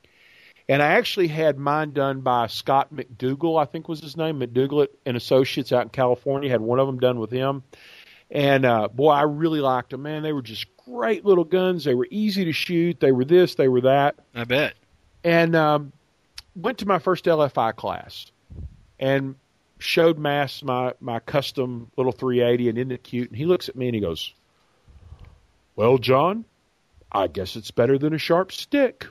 And I actually had mine done by Scott McDougall, I think was his name, McDougall and Associates out in California. Had one of them done with him. And, uh, boy, I really liked them, man. They were just great little guns. They were easy to shoot. They were this, they were that. I bet. And um, went to my first L F I class and showed Mass my, my custom little three eighty, and isn't it cute? And he looks at me and he goes, "Well, John, I guess it's better than a sharp stick."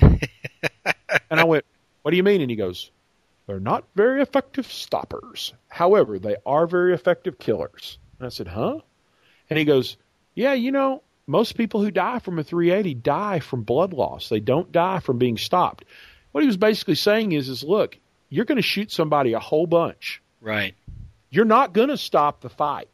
And I went, "What do you mean?" And he goes, "They're not very effective stoppers. However, they are very effective killers." And I said, "Huh?" And he goes, "Yeah, you know, most people who die from a three eighty die from blood loss. They don't die from being stopped." What he was basically saying is, is look, you're going to shoot somebody a whole bunch. Right. You're not going to stop the fight.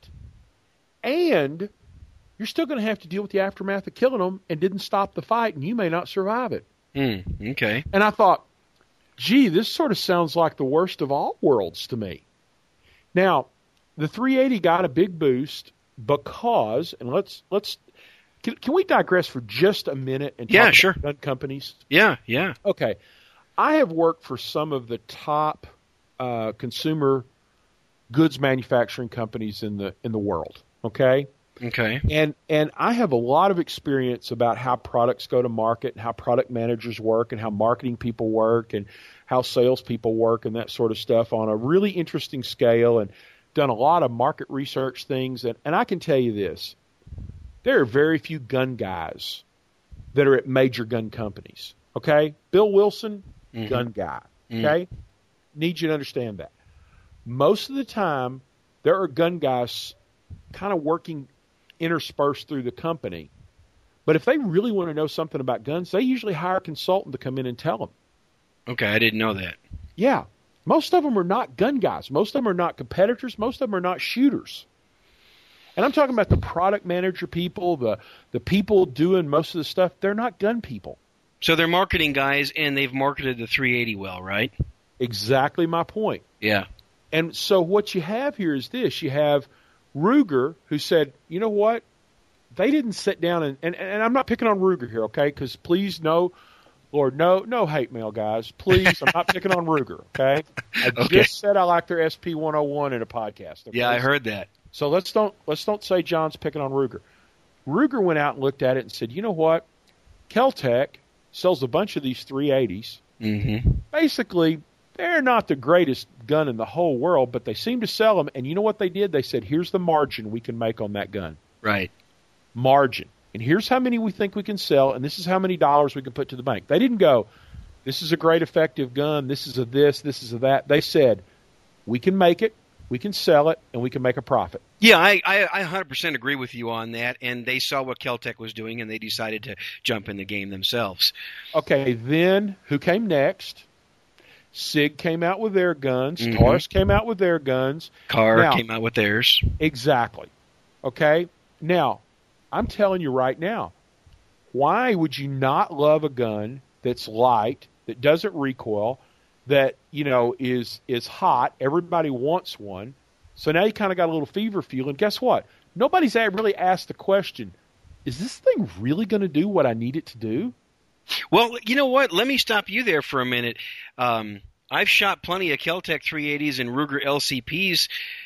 And you're still going to have to deal with the aftermath of killing them and didn't stop the fight, and you may not survive it. Mm, okay. And I thought, gee, this sort of sounds like the worst of all worlds to me. Now, the three eighty got a big boost because, and let's let's can, can we digress for just a minute and talk Yeah, about sure. gun companies? Yeah, yeah. Okay, I have worked for some of the top uh, consumer goods manufacturing companies in the in the world. Okay. Okay. And and I have a lot of experience about how products go to market and how product managers work and how marketing people work and how salespeople work and that sort of stuff on a really interesting scale, and done a lot of market research things. And, and I can tell you this, there are very few gun guys that are at major gun companies. Okay? Bill Wilson, Mm-hmm. gun guy. Mm-hmm. Okay? Need you to understand that. Most of the time, there are gun guys kind of working interspersed through the company. But if they really want to know something about guns, they usually hire a consultant to come in and tell them. Okay, I didn't know that. Yeah. Most of them are not gun guys. Most of them are not competitors. Most of them are not shooters. And I'm talking about the product manager people, the, the people doing most of the stuff. They're not gun people. So they're marketing guys, and they've marketed the three eighty well, right? Exactly my point. Yeah. And so what you have here is this. You have Ruger, who said, you know what? They didn't sit down and, and, and I'm not picking on Ruger here, okay? Because please, no, Lord, no, no hate mail, guys. Please, I'm not picking on Ruger, okay? I Okay. just said I like their S P one oh one in a podcast. Okay? Yeah, I heard that. So let's don't let's don't say John's picking on Ruger. Ruger went out and looked at it and said, you know what? Kel-Tec sells a bunch of these three eighties. Mm-hmm. Basically, they're not the greatest gun in the whole world, but they seem to sell them. And you know what they did? They said, here's the margin we can make on that gun. Right. Margin. And here's how many we think we can sell, and this is how many dollars we can put to the bank. They didn't go, this is a great effective gun, this is a this, this is a that. They said, we can make it, we can sell it, and we can make a profit. Yeah, I, I, I one hundred percent agree with you on that, and they saw what Kel-Tec was doing, and they decided to jump in the game themselves. Okay, then who came next? SIG came out with their guns. Mm-hmm. Taurus came out with their guns. Carr Now- came out with theirs. Exactly. Okay? Now, I'm telling you right now, why would you not love a gun that's light, that doesn't recoil, that, you know, is is hot? Everybody wants one. So now you kind of got a little fever feel, and guess what? Nobody's really asked the question, is this thing really going to do what I need it to do? Well, you know what? Let me stop you there for a minute. Um, I've shot plenty of Kel-Tec three eighties and Ruger L C Ps.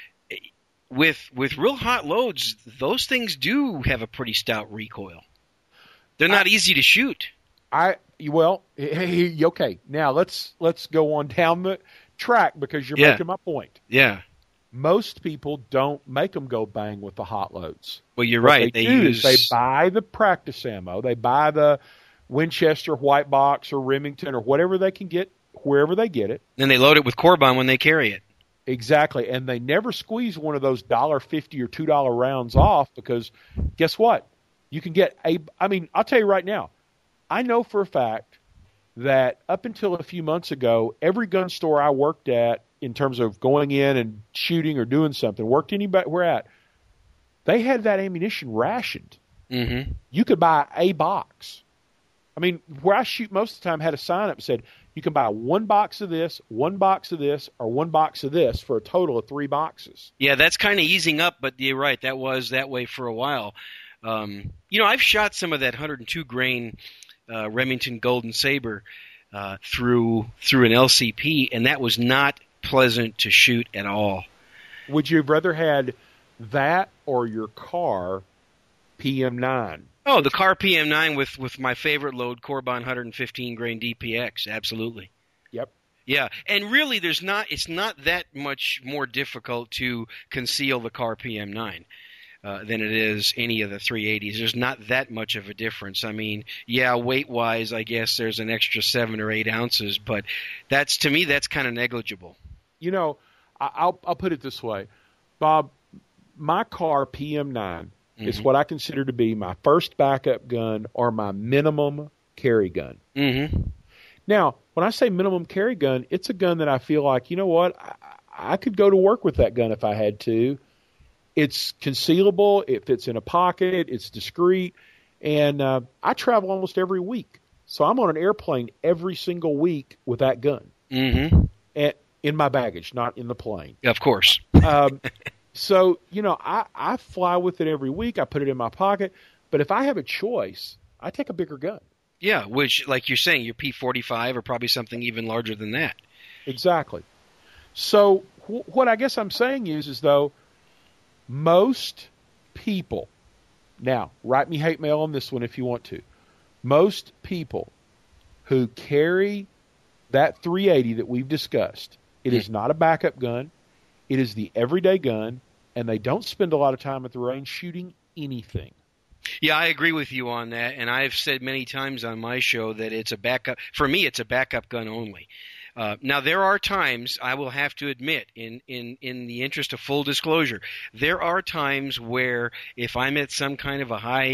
With with real hot loads, those things do have a pretty stout recoil. They're not I, easy to shoot. I well, okay. Now let's let's go on down the track because you're yeah. making my point. Yeah. Most people don't make them go bang with the hot loads. Well, you're what right. They, they do use... is they buy the practice ammo. They buy the Winchester White Box or Remington or whatever they can get wherever they get it. Then they load it with Corbon when they carry it. Exactly, and they never squeeze one of those one dollar fifty or two dollar rounds off because guess what? You can get a – I mean, I'll tell you right now, I know for a fact that up until a few months ago, every gun store I worked at in terms of going in and shooting or doing something, worked anywhere at, they had that ammunition rationed. Mm-hmm. You could buy a box. I mean, where I shoot most of the time had a sign up that said, you can buy one box of this, one box of this, or one box of this for a total of three boxes. Yeah, that's kind of easing up, but you're right. That was that way for a while. Um, you know, I've shot some of that one oh two grain uh, Remington Golden Saber uh, through through an L C P, and that was not pleasant to shoot at all. Would you have rather had that or your car P M nine? Oh, the Carr P M nine with, with my favorite load, Corbon one fifteen grain D P X, absolutely. Yep. Yeah, and really, there's not. It's not that much more difficult to conceal the Carr P M nine uh, than it is any of the three eighties. There's not that much of a difference. I mean, yeah, weight-wise, I guess there's an extra seven or eight ounces, but that's to me, that's kind of negligible. You know, I'll I'll put it this way, Bob. My Carr P M nine. Mm-hmm. It's what I consider to be my first backup gun or my minimum carry gun. Mm-hmm. Now, when I say minimum carry gun, it's a gun that I feel like, you know what, I, I could go to work with that gun if I had to. It's concealable. It fits in a pocket. It's discreet. And uh, I travel almost every week. So I'm on an airplane every single week with that gun. Mm-hmm. And in my baggage, not in the plane. Of course. um, So, you know, I, I fly with it every week. I put it in my pocket. But if I have a choice, I take a bigger gun. Yeah, which, like you're saying, your P forty-five or probably something even larger than that. Exactly. So wh- what I guess I'm saying is, is though, most people, now, write me hate mail on this one if you want to. Most people who carry that three eighty that we've discussed, it mm-hmm. is not a backup gun. It is the everyday gun, and they don't spend a lot of time at the range shooting anything. Yeah, I agree with you on that, and I've said many times on my show that it's a backup. For me, it's a backup gun only. Uh, now, there are times, I will have to admit, in, in, in the interest of full disclosure, there are times where if I'm at some kind of a high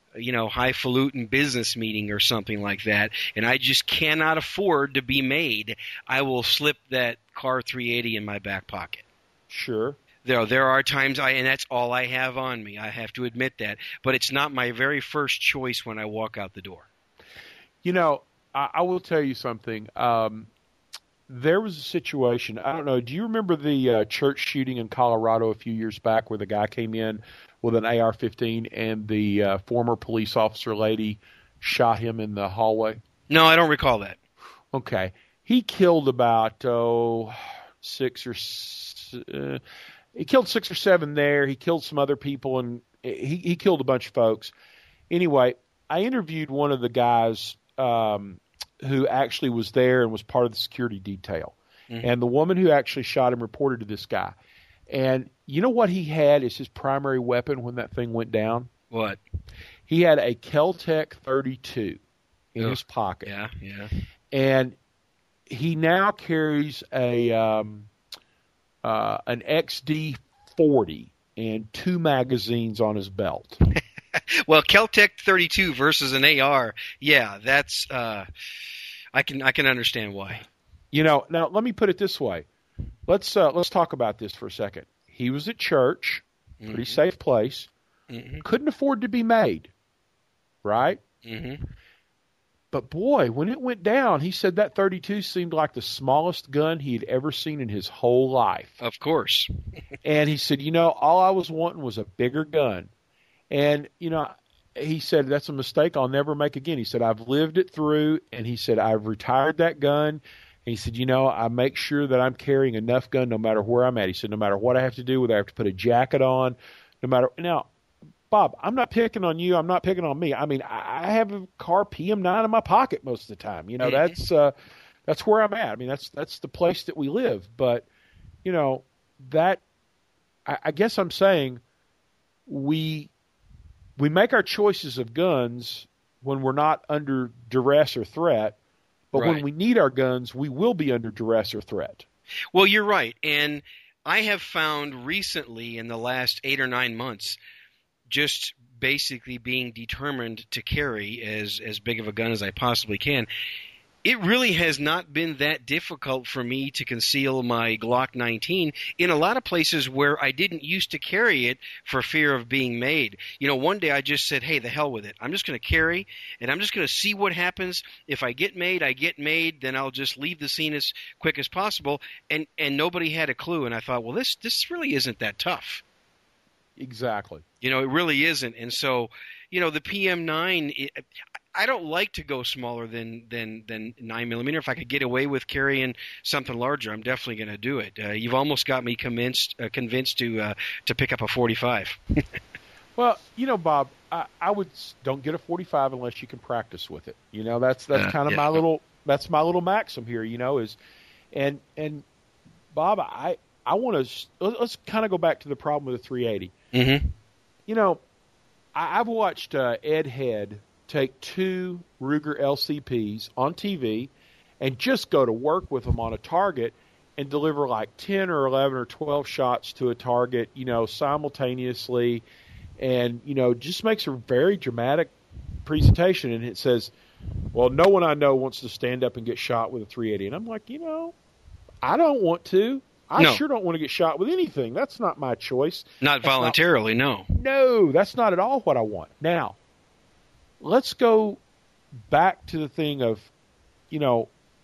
you know, highfalutin business meeting or something like that, and I just cannot afford to be made, I will slip that Car three eighty in my back pocket. Sure. There, there are times I, and that's all I have on me. I have to admit that, but it's not my very first choice when I walk out the door. You know, I, I will tell you something. Um, there was a situation. I don't know. Do you remember the uh, church shooting in Colorado a few years back, where the guy came in with an A R fifteen and the uh, former police officer lady shot him in the hallway? No, I don't recall that. Okay, he killed about oh six or. Uh, He killed six or seven there. He killed some other people, and he, he killed a bunch of folks. Anyway, I interviewed one of the guys um, who actually was there and was part of the security detail. Mm-hmm. And the woman who actually shot him reported to this guy. And you know what he had as his primary weapon when that thing went down? What? He had a Kel-Tec thirty-two in oh, his pocket. Yeah, yeah. And he now carries a um, – Uh, an X D forty and two magazines on his belt. Well, Kel-Tec thirty-two versus an A R, yeah, that's uh, I can I can understand why. You know, now let me put it this way. Let's uh, let's talk about this for a second. He was at church, pretty mm-hmm. safe place. Mm-hmm. Couldn't afford to be made, right? Mm-hmm. But boy, when it went down, he said that thirty-two seemed like the smallest gun he had ever seen in his whole life. Of course. And he said, you know, all I was wanting was a bigger gun. And, you know, he said, that's a mistake I'll never make again. He said, I've lived it through, and he said, I've retired that gun. And he said, you know, I make sure that I'm carrying enough gun no matter where I'm at. He said, no matter what I have to do, whether I have to put a jacket on, no matter – now – Bob, I'm not picking on you. I'm not picking on me. I mean, I have a car P M nine in my pocket most of the time. You know, mm-hmm. that's uh, that's where I'm at. I mean, that's that's the place that we live. But, you know, that I, I guess I'm saying we we make our choices of guns when we're not under duress or threat. But right. when we need our guns, we will be under duress or threat. Well, you're right. And I have found recently in the last eight or nine months, just basically being determined to carry as, as big of a gun as I possibly can, it really has not been that difficult for me to conceal my Glock nineteen in a lot of places where I didn't used to carry it for fear of being made. You know, one day I just said, hey, the hell with it. I'm just going to carry, and I'm just going to see what happens. If I get made, I get made, then I'll just leave the scene as quick as possible. And, and nobody had a clue, and I thought, well, this this really isn't that tough. Exactly. You know, it really isn't. And so, you know, the P M nine, it, I don't like to go smaller than, than, than nine millimeter. If I could get away with carrying something larger, I'm definitely going to do it. Uh, you've almost got me convinced uh, convinced to uh, to pick up a forty-five. Well, you know, Bob, I, I would don't get a forty-five unless you can practice with it. You know, that's that's uh, kind of yeah. my little that's my little maxim here. You know, is and and Bob, I I want to let's kind of go back to the problem with the three eighty. Mm-hmm. You know, I, I've watched uh, Ed Head take two Ruger L C Ps on T V and just go to work with them on a target and deliver like ten or eleven or twelve shots to a target, you know, simultaneously, and, you know, just makes a very dramatic presentation. And it says, well, no one I know wants to stand up and get shot with a three eighty. And I'm like, you know, I don't want to. I no. sure don't want to get shot with anything. That's not my choice. Not That's voluntarily, not, no. No, that's not at all what I want. Now, let's go back to the thing of, you know,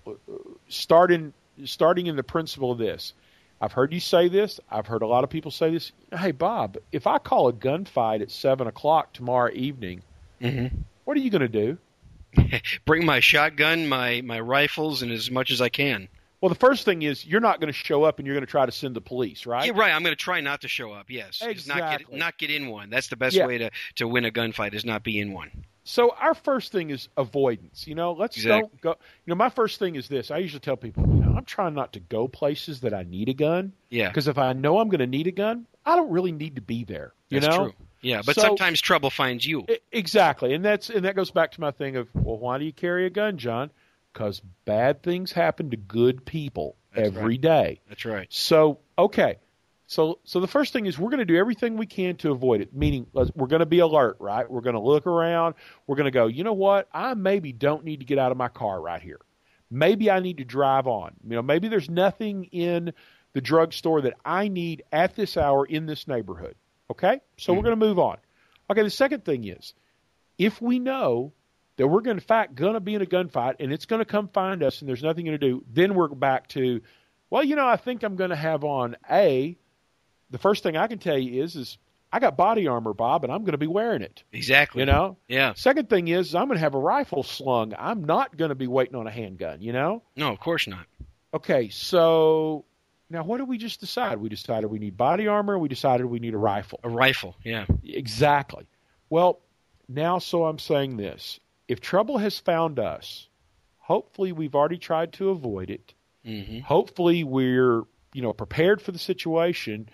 starting starting in the principle of this. I've heard you say this. I've heard a lot of people say this. Hey, Bob, if I call a gunfight at seven o'clock tomorrow evening, mm-hmm. what are you going to do? Bring my shotgun, my, my rifles, and as much as I can. Well, the first thing is you're not going to show up and you're going to try to send the police, right? Yeah, right. I'm going to try not to show up, yes. Exactly. Just not get, not get in one. That's the best yeah. way to, to win a gunfight is not be in one. So our first thing is avoidance. You know, let's exactly. don't go. You know, my first thing is this. I usually tell people, you know, I'm trying not to go places that I need a gun. Yeah. Because if I know I'm going to need a gun, I don't really need to be there. You that's know? True. Yeah, but so, sometimes trouble finds you. Exactly, and that's and that goes back to my thing of, well, why do you carry a gun, John? Because bad things happen to good people that's every right. day. That's right. So, okay, So, so the first thing is we're going to do everything we can to avoid it, meaning we're going to be alert, right? We're going to look around. We're going to go, you know what? I maybe don't need to get out of my car right here. Maybe I need to drive on. You know, maybe there's nothing in the drugstore that I need at this hour in this neighborhood. Okay? So mm-hmm. we're going to move on. Okay, the second thing is, if we know that we're going to, in fact, going to be in a gunfight and it's going to come find us and there's nothing to do, then we're back to, well, you know, I think I'm going to have on A, the first thing I can tell you is, is I got body armor, Bob, and I'm going to be wearing it. Exactly. You know? Yeah. Second thing is, I'm going to have a rifle slung. I'm not going to be waiting on a handgun, you know? No, of course not. Okay, so now what did we just decide? We decided we need body armor. We decided we need a rifle. A rifle, yeah. Exactly. Well, now so I'm saying this. If trouble has found us, hopefully we've already tried to avoid it. Mm-hmm. Hopefully we're, you know, prepared for the situation,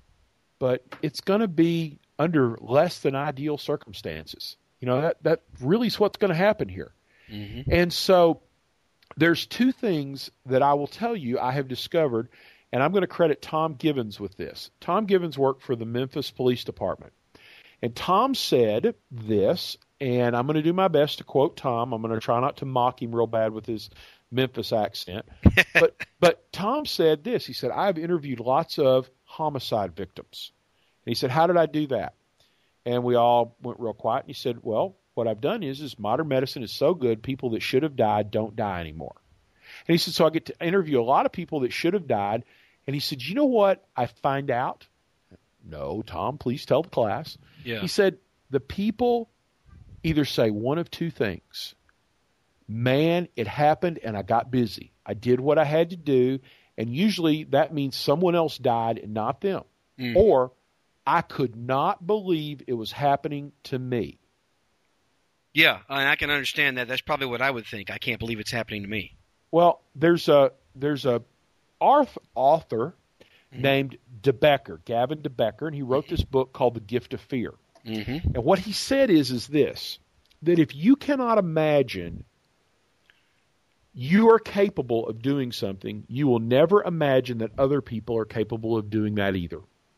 but it's going to be under less than ideal circumstances. You know, that, that really is what's going to happen here. Mm-hmm. And so there's two things that I will tell you I have discovered, and I'm going to credit Tom Givens with this. Tom Givens worked for the Memphis Police Department. And Tom said this, and I'm going to do my best to quote Tom. I'm going to try not to mock him real bad with his Memphis accent. but but Tom said this. He said, I've interviewed lots of homicide victims. And he said, how did I do that? And we all went real quiet. And he said, well, what I've done is, is modern medicine is so good, people that should have died don't die anymore. And he said, so I get to interview a lot of people that should have died. And he said, you know what I find out? No, Tom, please tell the class. Yeah. He said, the people either say one of two things. Man, it happened and I got busy. I did what I had to do. And usually that means someone else died and not them. Mm. Or I could not believe it was happening to me. Yeah, and I can understand that. That's probably what I would think. I can't believe it's happening to me. Well, there's a there's a author mm-hmm. named DeBecker, Gavin DeBecker, and he wrote this book called The Gift of Fear. Mm-hmm. And what he said is is this, that if you cannot imagine you are capable of doing something, you will never imagine that other people are capable of doing that either.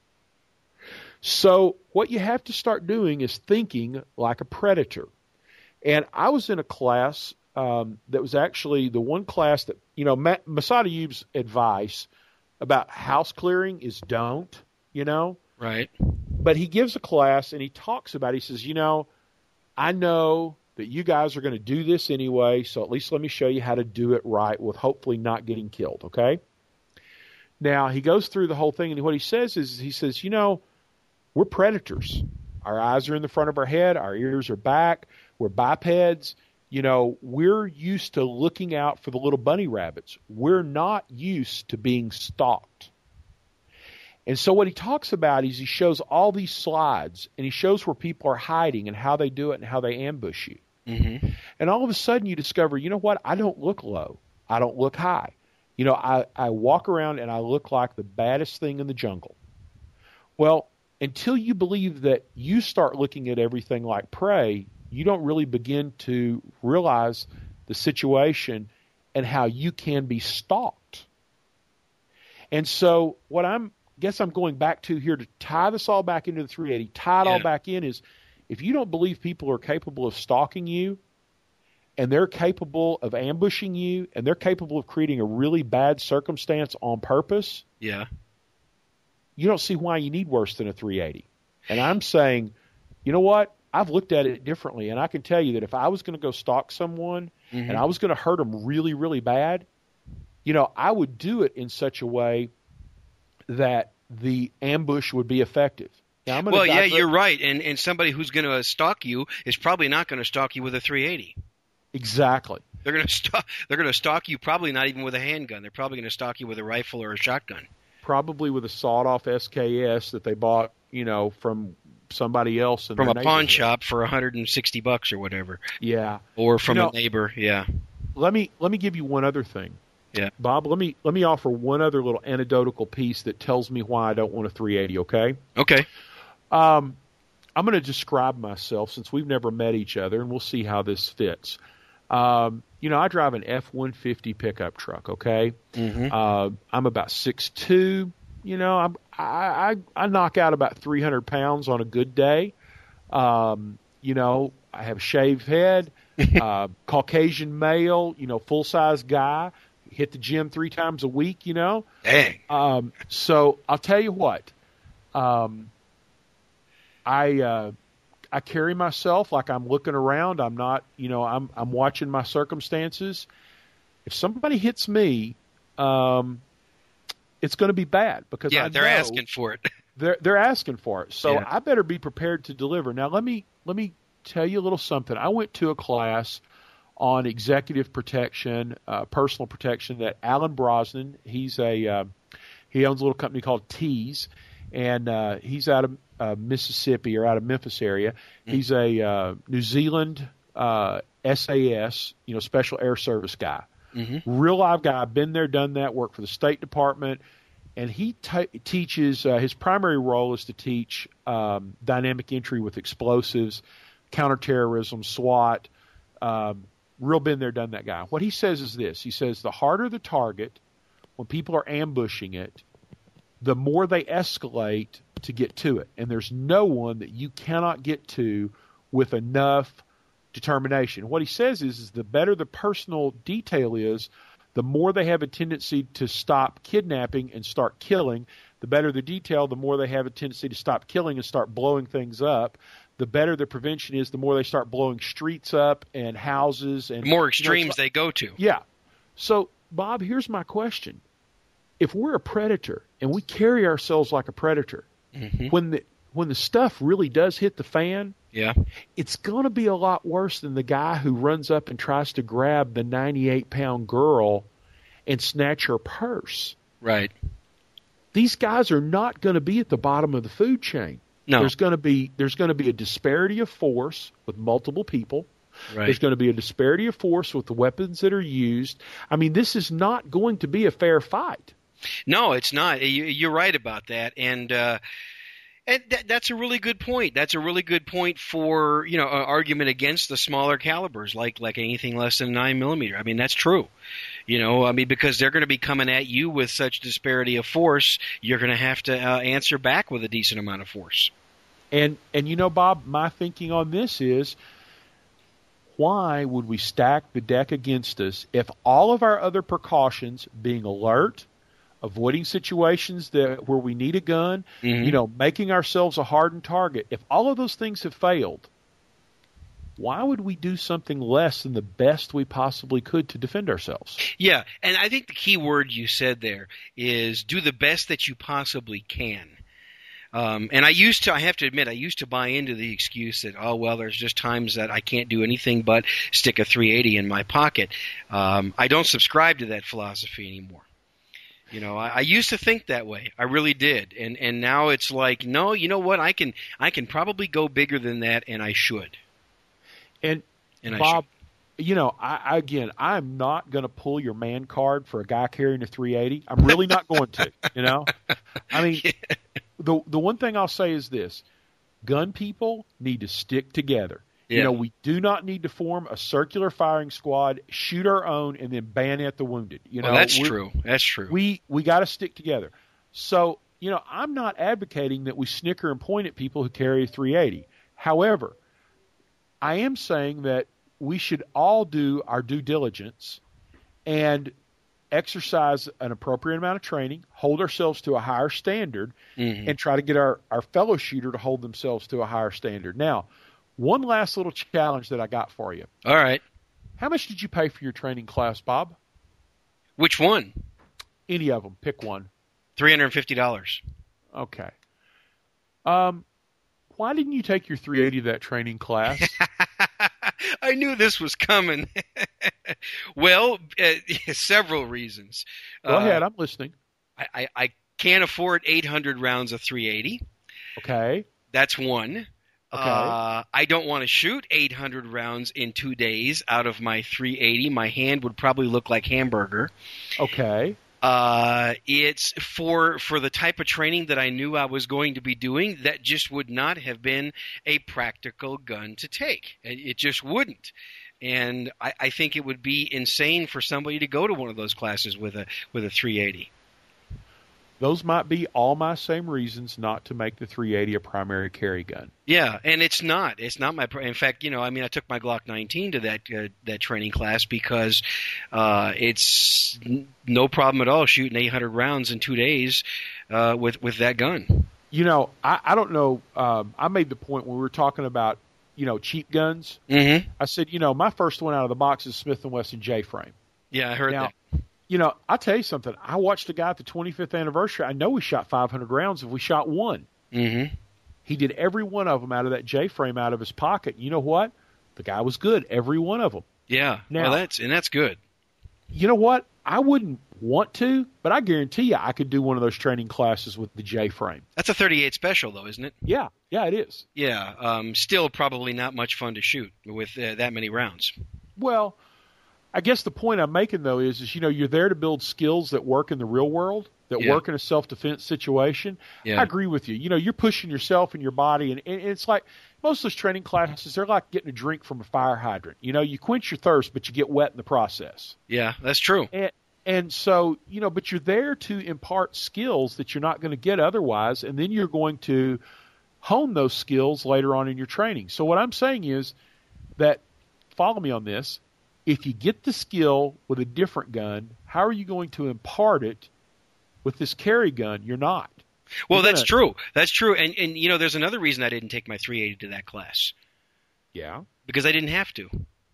So what you have to start doing is thinking like a predator. And I was in a class um, that was actually the one class that, you know, Ma- Masada Yube's advice about house clearing is don't, you know. Right. But he gives a class and he talks about, he says, you know, I know that you guys are going to do this anyway, so at least let me show you how to do it right with hopefully not getting killed, okay? Now, he goes through the whole thing, and what he says is, he says, you know, we're predators. Our eyes are in the front of our head. Our ears are back. We're bipeds. You know, we're used to looking out for the little bunny rabbits. We're not used to being stalked. And so what he talks about is he shows all these slides, and he shows where people are hiding and how they do it and how they ambush you. Mm-hmm. And all of a sudden you discover, you know what? I don't look low. I don't look high. You know, I, I walk around and I look like the baddest thing in the jungle. Well, until you believe that you start looking at everything like prey, you don't really begin to realize the situation and how you can be stalked. And so what I'm guess I'm going back to here to tie this all back into the three eighty, tie it yeah. all back in is if you don't believe people are capable of stalking you and they're capable of ambushing you and they're capable of creating a really bad circumstance on purpose, yeah, you don't see why you need worse than a three eighty. And I'm saying, you know what? I've looked at it differently, and I can tell you that if I was going to go stalk someone mm-hmm. and I was going to hurt them really, really bad, you know, I would do it in such a way that the ambush would be effective. Now, I'm well, yeah, divert- you're right. And and somebody who's going to stalk you is probably not going to stalk you with a three eighty. Exactly. They're going to stalk. They're going to stalk you probably not even with a handgun. They're probably going to stalk you with a rifle or a shotgun. Probably with a sawed-off S K S that they bought, you know, from somebody else in from their a pawn neighborhood. shop for one hundred sixty bucks or whatever. Yeah. Or from you know, a neighbor. Yeah. Let me let me give you one other thing. Yeah. Bob, let me let me offer one other little anecdotal piece that tells me why I don't want a three eighty, okay? Okay. Um, I'm going to describe myself since we've never met each other, and we'll see how this fits. Um, you know, I drive an F one fifty pickup truck, okay? Mm-hmm. Uh, I'm about six two. You know, I'm, I, I I knock out about three hundred pounds on a good day. Um, you know, I have a shaved head, uh, Caucasian male, you know, full-size guy, hit the gym three times a week, you know. Dang. Um, so I'll tell you what, um, I uh, I carry myself like I'm looking around. I'm not, you know, I'm I'm watching my circumstances. If somebody hits me, um, it's going to be bad because yeah, I they're know asking for it. They're they're asking for it. So Yeah. I better be prepared to deliver. Now let me let me tell you a little something. I went to a class on executive protection, uh, personal protection that Alan Brosnan, he's a uh, he owns a little company called Tees, and uh, he's out of uh, Mississippi or out of Memphis area. Mm-hmm. He's a uh, New Zealand uh, S A S, you know, Special Air Service guy. Mm-hmm. Real live guy. I've been there, done that, worked for the State Department. And he t- teaches, uh, his primary role is to teach um, dynamic entry with explosives, counterterrorism, SWAT. Um, real been there, done that guy. What he says is this. He says the harder the target, when people are ambushing it, the more they escalate to get to it. And there's no one that you cannot get to with enough determination. What he says is, is the better the personal detail is, the more they have a tendency to stop kidnapping and start killing. The better the detail, the more they have a tendency to stop killing and start blowing things up. The better the prevention is, the more they start blowing streets up and houses. And the more extremes you know, they go to. Yeah. So, Bob, here's my question. If we're a predator and we carry ourselves like a predator, mm-hmm. when the when the stuff really does hit the fan, yeah, it's going to be a lot worse than the guy who runs up and tries to grab the ninety-eight pound girl and snatch her purse. Right. These guys are not going to be at the bottom of the food chain. No. There's going to be there's going to be a disparity of force with multiple people. Right. There's going to be a disparity of force with the weapons that are used. I mean, this is not going to be a fair fight. No, it's not. You're right about that. And uh And that, that's a really good point. That's a really good point for, you know, an argument against the smaller calibers, like like anything less than nine millimeter. I mean, that's true. You know, I mean, because they're going to be coming at you with such disparity of force, you're going to have to uh, answer back with a decent amount of force. And and you know, Bob, my thinking on this is, why would we stack the deck against us if all of our other precautions, being alert, avoiding situations that where we need a gun, mm-hmm. you know, making ourselves a hardened target. If all of those things have failed, why would we do something less than the best we possibly could to defend ourselves? Yeah, and I think the key word you said there is do the best that you possibly can. Um, and I used to, I have to admit, I used to buy into the excuse that, oh, well, there's just times that I can't do anything but stick a three eighty in my pocket. Um, I don't subscribe to that philosophy anymore. You know, I, I used to think that way. I really did. And and now it's like, no, you know what? I can I can probably go bigger than that, and I should. And, and Bob, I should. you know, I, again, I'm not going to pull your man card for a guy carrying a three eighty. I'm really not going to, you know. I mean, yeah. the the one thing I'll say is this. Gun people need to stick together. Yeah. You know, we do not need to form a circular firing squad, shoot our own, and then bayonet the wounded. You know, well, that's true. That's true. We we got to stick together. So, you know, I'm not advocating that we snicker and point at people who carry a three eighty. However, I am saying that we should all do our due diligence and exercise an appropriate amount of training, hold ourselves to a higher standard, mm-hmm. and try to get our, our fellow shooter to hold themselves to a higher standard. Now, one last little challenge that I got for you. All right. How much did you pay for your training class, Bob? Which one? Any of them. Pick one. three hundred fifty dollars. Okay. Um, why didn't you take your three eighty to that training class? I knew this was coming. Well, uh, several reasons. Go uh, ahead. I'm listening. I, I, I can't afford eight hundred rounds of three eighty. Okay. That's one. Okay. Uh, I don't want to shoot eight hundred rounds in two days out of my three eighty. My hand would probably look like hamburger. Okay. Uh, it's for for the type of training that I knew I was going to be doing, that just would not have been a practical gun to take. It just wouldn't. And I, I think it would be insane for somebody to go to one of those classes with a with a three eighty. those might be all my same reasons not to make the three eighty a primary carry gun. Yeah, and it's not. It's not my. In fact, you know, I mean, I took my Glock nineteen to that uh, that training class because uh, it's n- no problem at all shooting eight hundred rounds in two days uh, with with that gun. You know, I, I don't know. Um, I made the point when we were talking about, you know, cheap guns. Mm-hmm. I said, you know, my first one out of the box is Smith and Wesson J-frame. Yeah, I heard now, that. You know, I'll tell you something. I watched a guy at the twenty-fifth anniversary. I know we shot five hundred rounds if we shot one. Mm-hmm. He did every one of them out of that J-frame out of his pocket. You know what? The guy was good, every one of them. Yeah, now, well, that's and that's good. You know what? I wouldn't want to, but I guarantee you I could do one of those training classes with the J-frame. That's a thirty-eight special, though, isn't it? Yeah, yeah, it is. Yeah, um, still probably not much fun to shoot with uh, that many rounds. Well, I guess the point I'm making, though, is, is, you know, you're there to build skills that work in the real world, that Yeah. work in a self-defense situation. Yeah. I agree with you. You know, you're pushing yourself and your body, and, and it's like most of those training classes, they're like getting a drink from a fire hydrant. You know, you quench your thirst, but you get wet in the process. Yeah, that's true. And, and so, you know, but you're there to impart skills that you're not going to get otherwise, and then you're going to hone those skills later on in your training. So what I'm saying is that, follow me on this, if you get the skill with a different gun, how are you going to impart it with this carry gun? You're not. Well, You're that's gonna- true. That's true. And, and, you know, there's another reason I didn't take my three eighty to that class. Yeah. Because I didn't have to.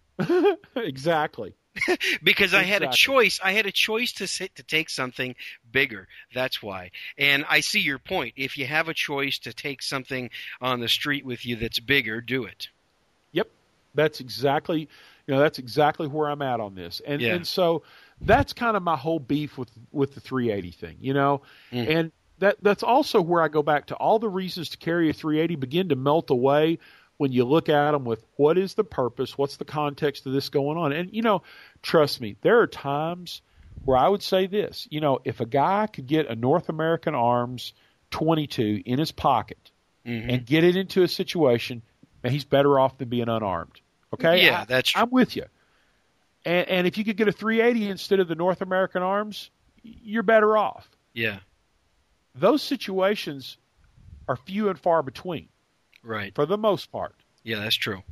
Exactly. Because I had a Exactly. choice. I had a choice to sit, to take something bigger. That's why. And I see your point. If you have a choice to take something on the street with you that's bigger, do it. Yep. That's exactly, you know, that's exactly where I'm at on this. And Yeah. and so that's kind of my whole beef with with the three eighty thing, you know. Mm. And that that's also where I go back to all the reasons to carry a three eighty begin to melt away when you look at them with what is the purpose, what's the context of this going on. And, you know, trust me, there are times where I would say this, you know, if a guy could get a North American Arms twenty-two in his pocket Mm-hmm. and get it into a situation, and he's better off than being unarmed. Okay? Yeah, I, that's true. I'm with you. And, and if you could get a three eighty instead of the North American Arms, you're better off. Yeah, Those situations are few and far between right. for the most part. Yeah, that's true.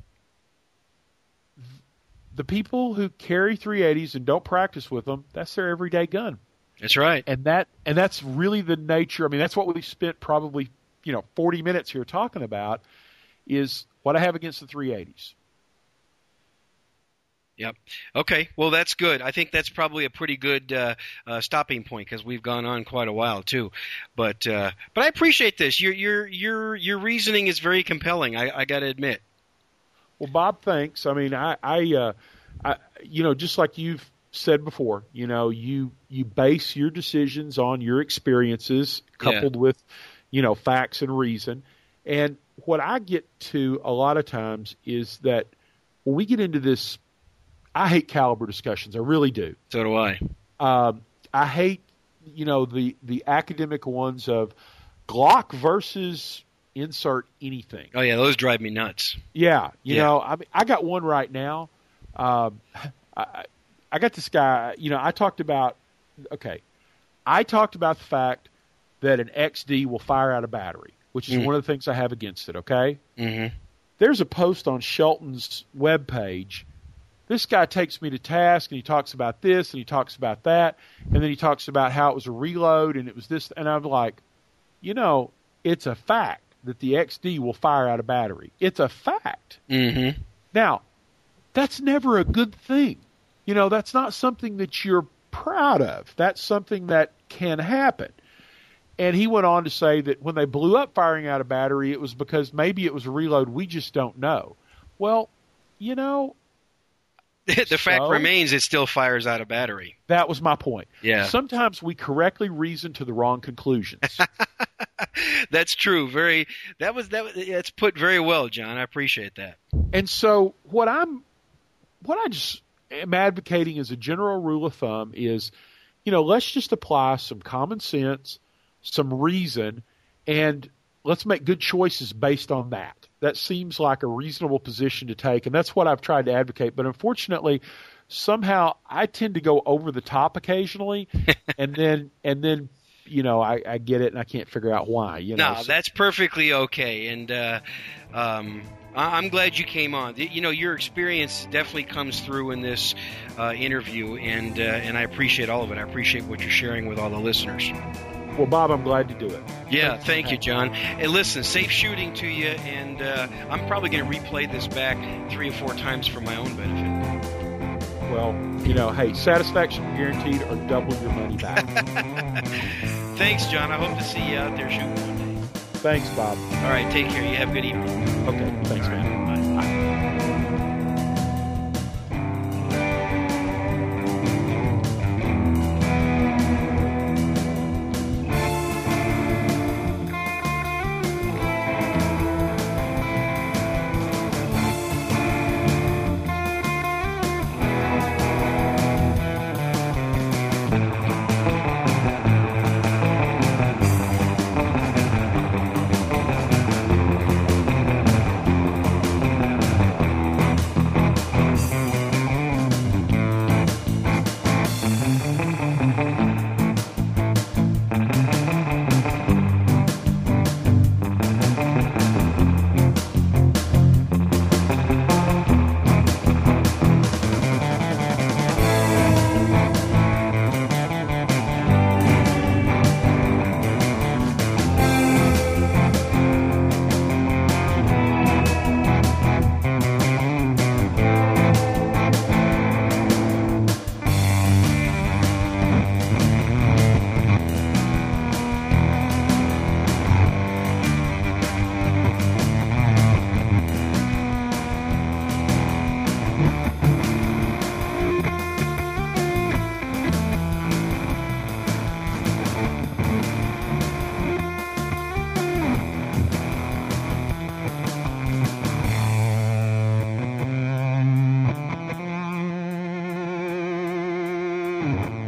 The people who carry three eighties and don't practice with them, that's their everyday gun. That's right. And that and that's really the nature. I mean, that's what we've spent probably, you know, forty minutes here talking about is what I have against the three eighties. Yep. Okay. Well, that's good. I think that's probably a pretty good uh, uh, stopping point because we've gone on quite a while too. But uh, but I appreciate this. Your your your your reasoning is very compelling. I, I got to admit. Well, Bob, thanks. I mean, I, I, uh, I, you know, just like you've said before, you know, you you base your decisions on your experiences coupled Yeah. with, you know, facts and reason. And what I get to a lot of times is that when we get into this, I hate caliber discussions. I really do. So do I. Um, I hate, you know, the the academic ones of Glock versus insert anything. Oh yeah, those drive me nuts. Yeah, you Yeah. know, I mean, I got one right now. Um, I, I got this guy. You know, I talked about. Okay, I talked about the fact that an X D will fire out a battery, which is Mhm. one of the things I have against it. Okay, Mm-hmm. there's a post on Shelton's webpage. This guy takes me to task, and he talks about this, and he talks about that, and then he talks about how it was a reload, and it was this, and I'm like, you know, it's a fact that the X D will fire out a battery. It's a fact. Mm-hmm. Now, that's never a good thing. You know, that's not something that you're proud of. That's something that can happen. And he went on to say that when they blew up firing out a battery, it was because maybe it was a reload. We just don't know. Well, you know, The fact So? remains, it still fires out a battery. that was my point. Yeah. Sometimes we correctly reason to the wrong conclusions. That's true. Very. That was that. Was, that's put very well, John. I appreciate that. And so what I'm, what I just am advocating as a general rule of thumb is, you know, let's just apply some common sense, some reason, and let's make good choices based on that. That seems like a reasonable position to take, and that's what I've tried to advocate. But unfortunately, somehow I tend to go over the top occasionally, and then and then you know, I, I get it and I can't figure out why. You know, no, so. That's perfectly okay. And uh, um, I- I'm glad you came on. You know, your experience definitely comes through in this uh, interview, and uh, and I appreciate all of it. I appreciate what you're sharing with all the listeners. Well, Bob, I'm glad to do it. Yeah, thank you, John. And listen, safe shooting to you, and uh, I'm probably going to replay this back three or four times for my own benefit. Well, you know, hey, satisfaction guaranteed or double your money back. Thanks, John. I hope to see you out there shooting one day. Thanks, Bob. All right, take care. You have a good evening. Okay, thanks, All right, man. bye. Bye. Mm-hmm.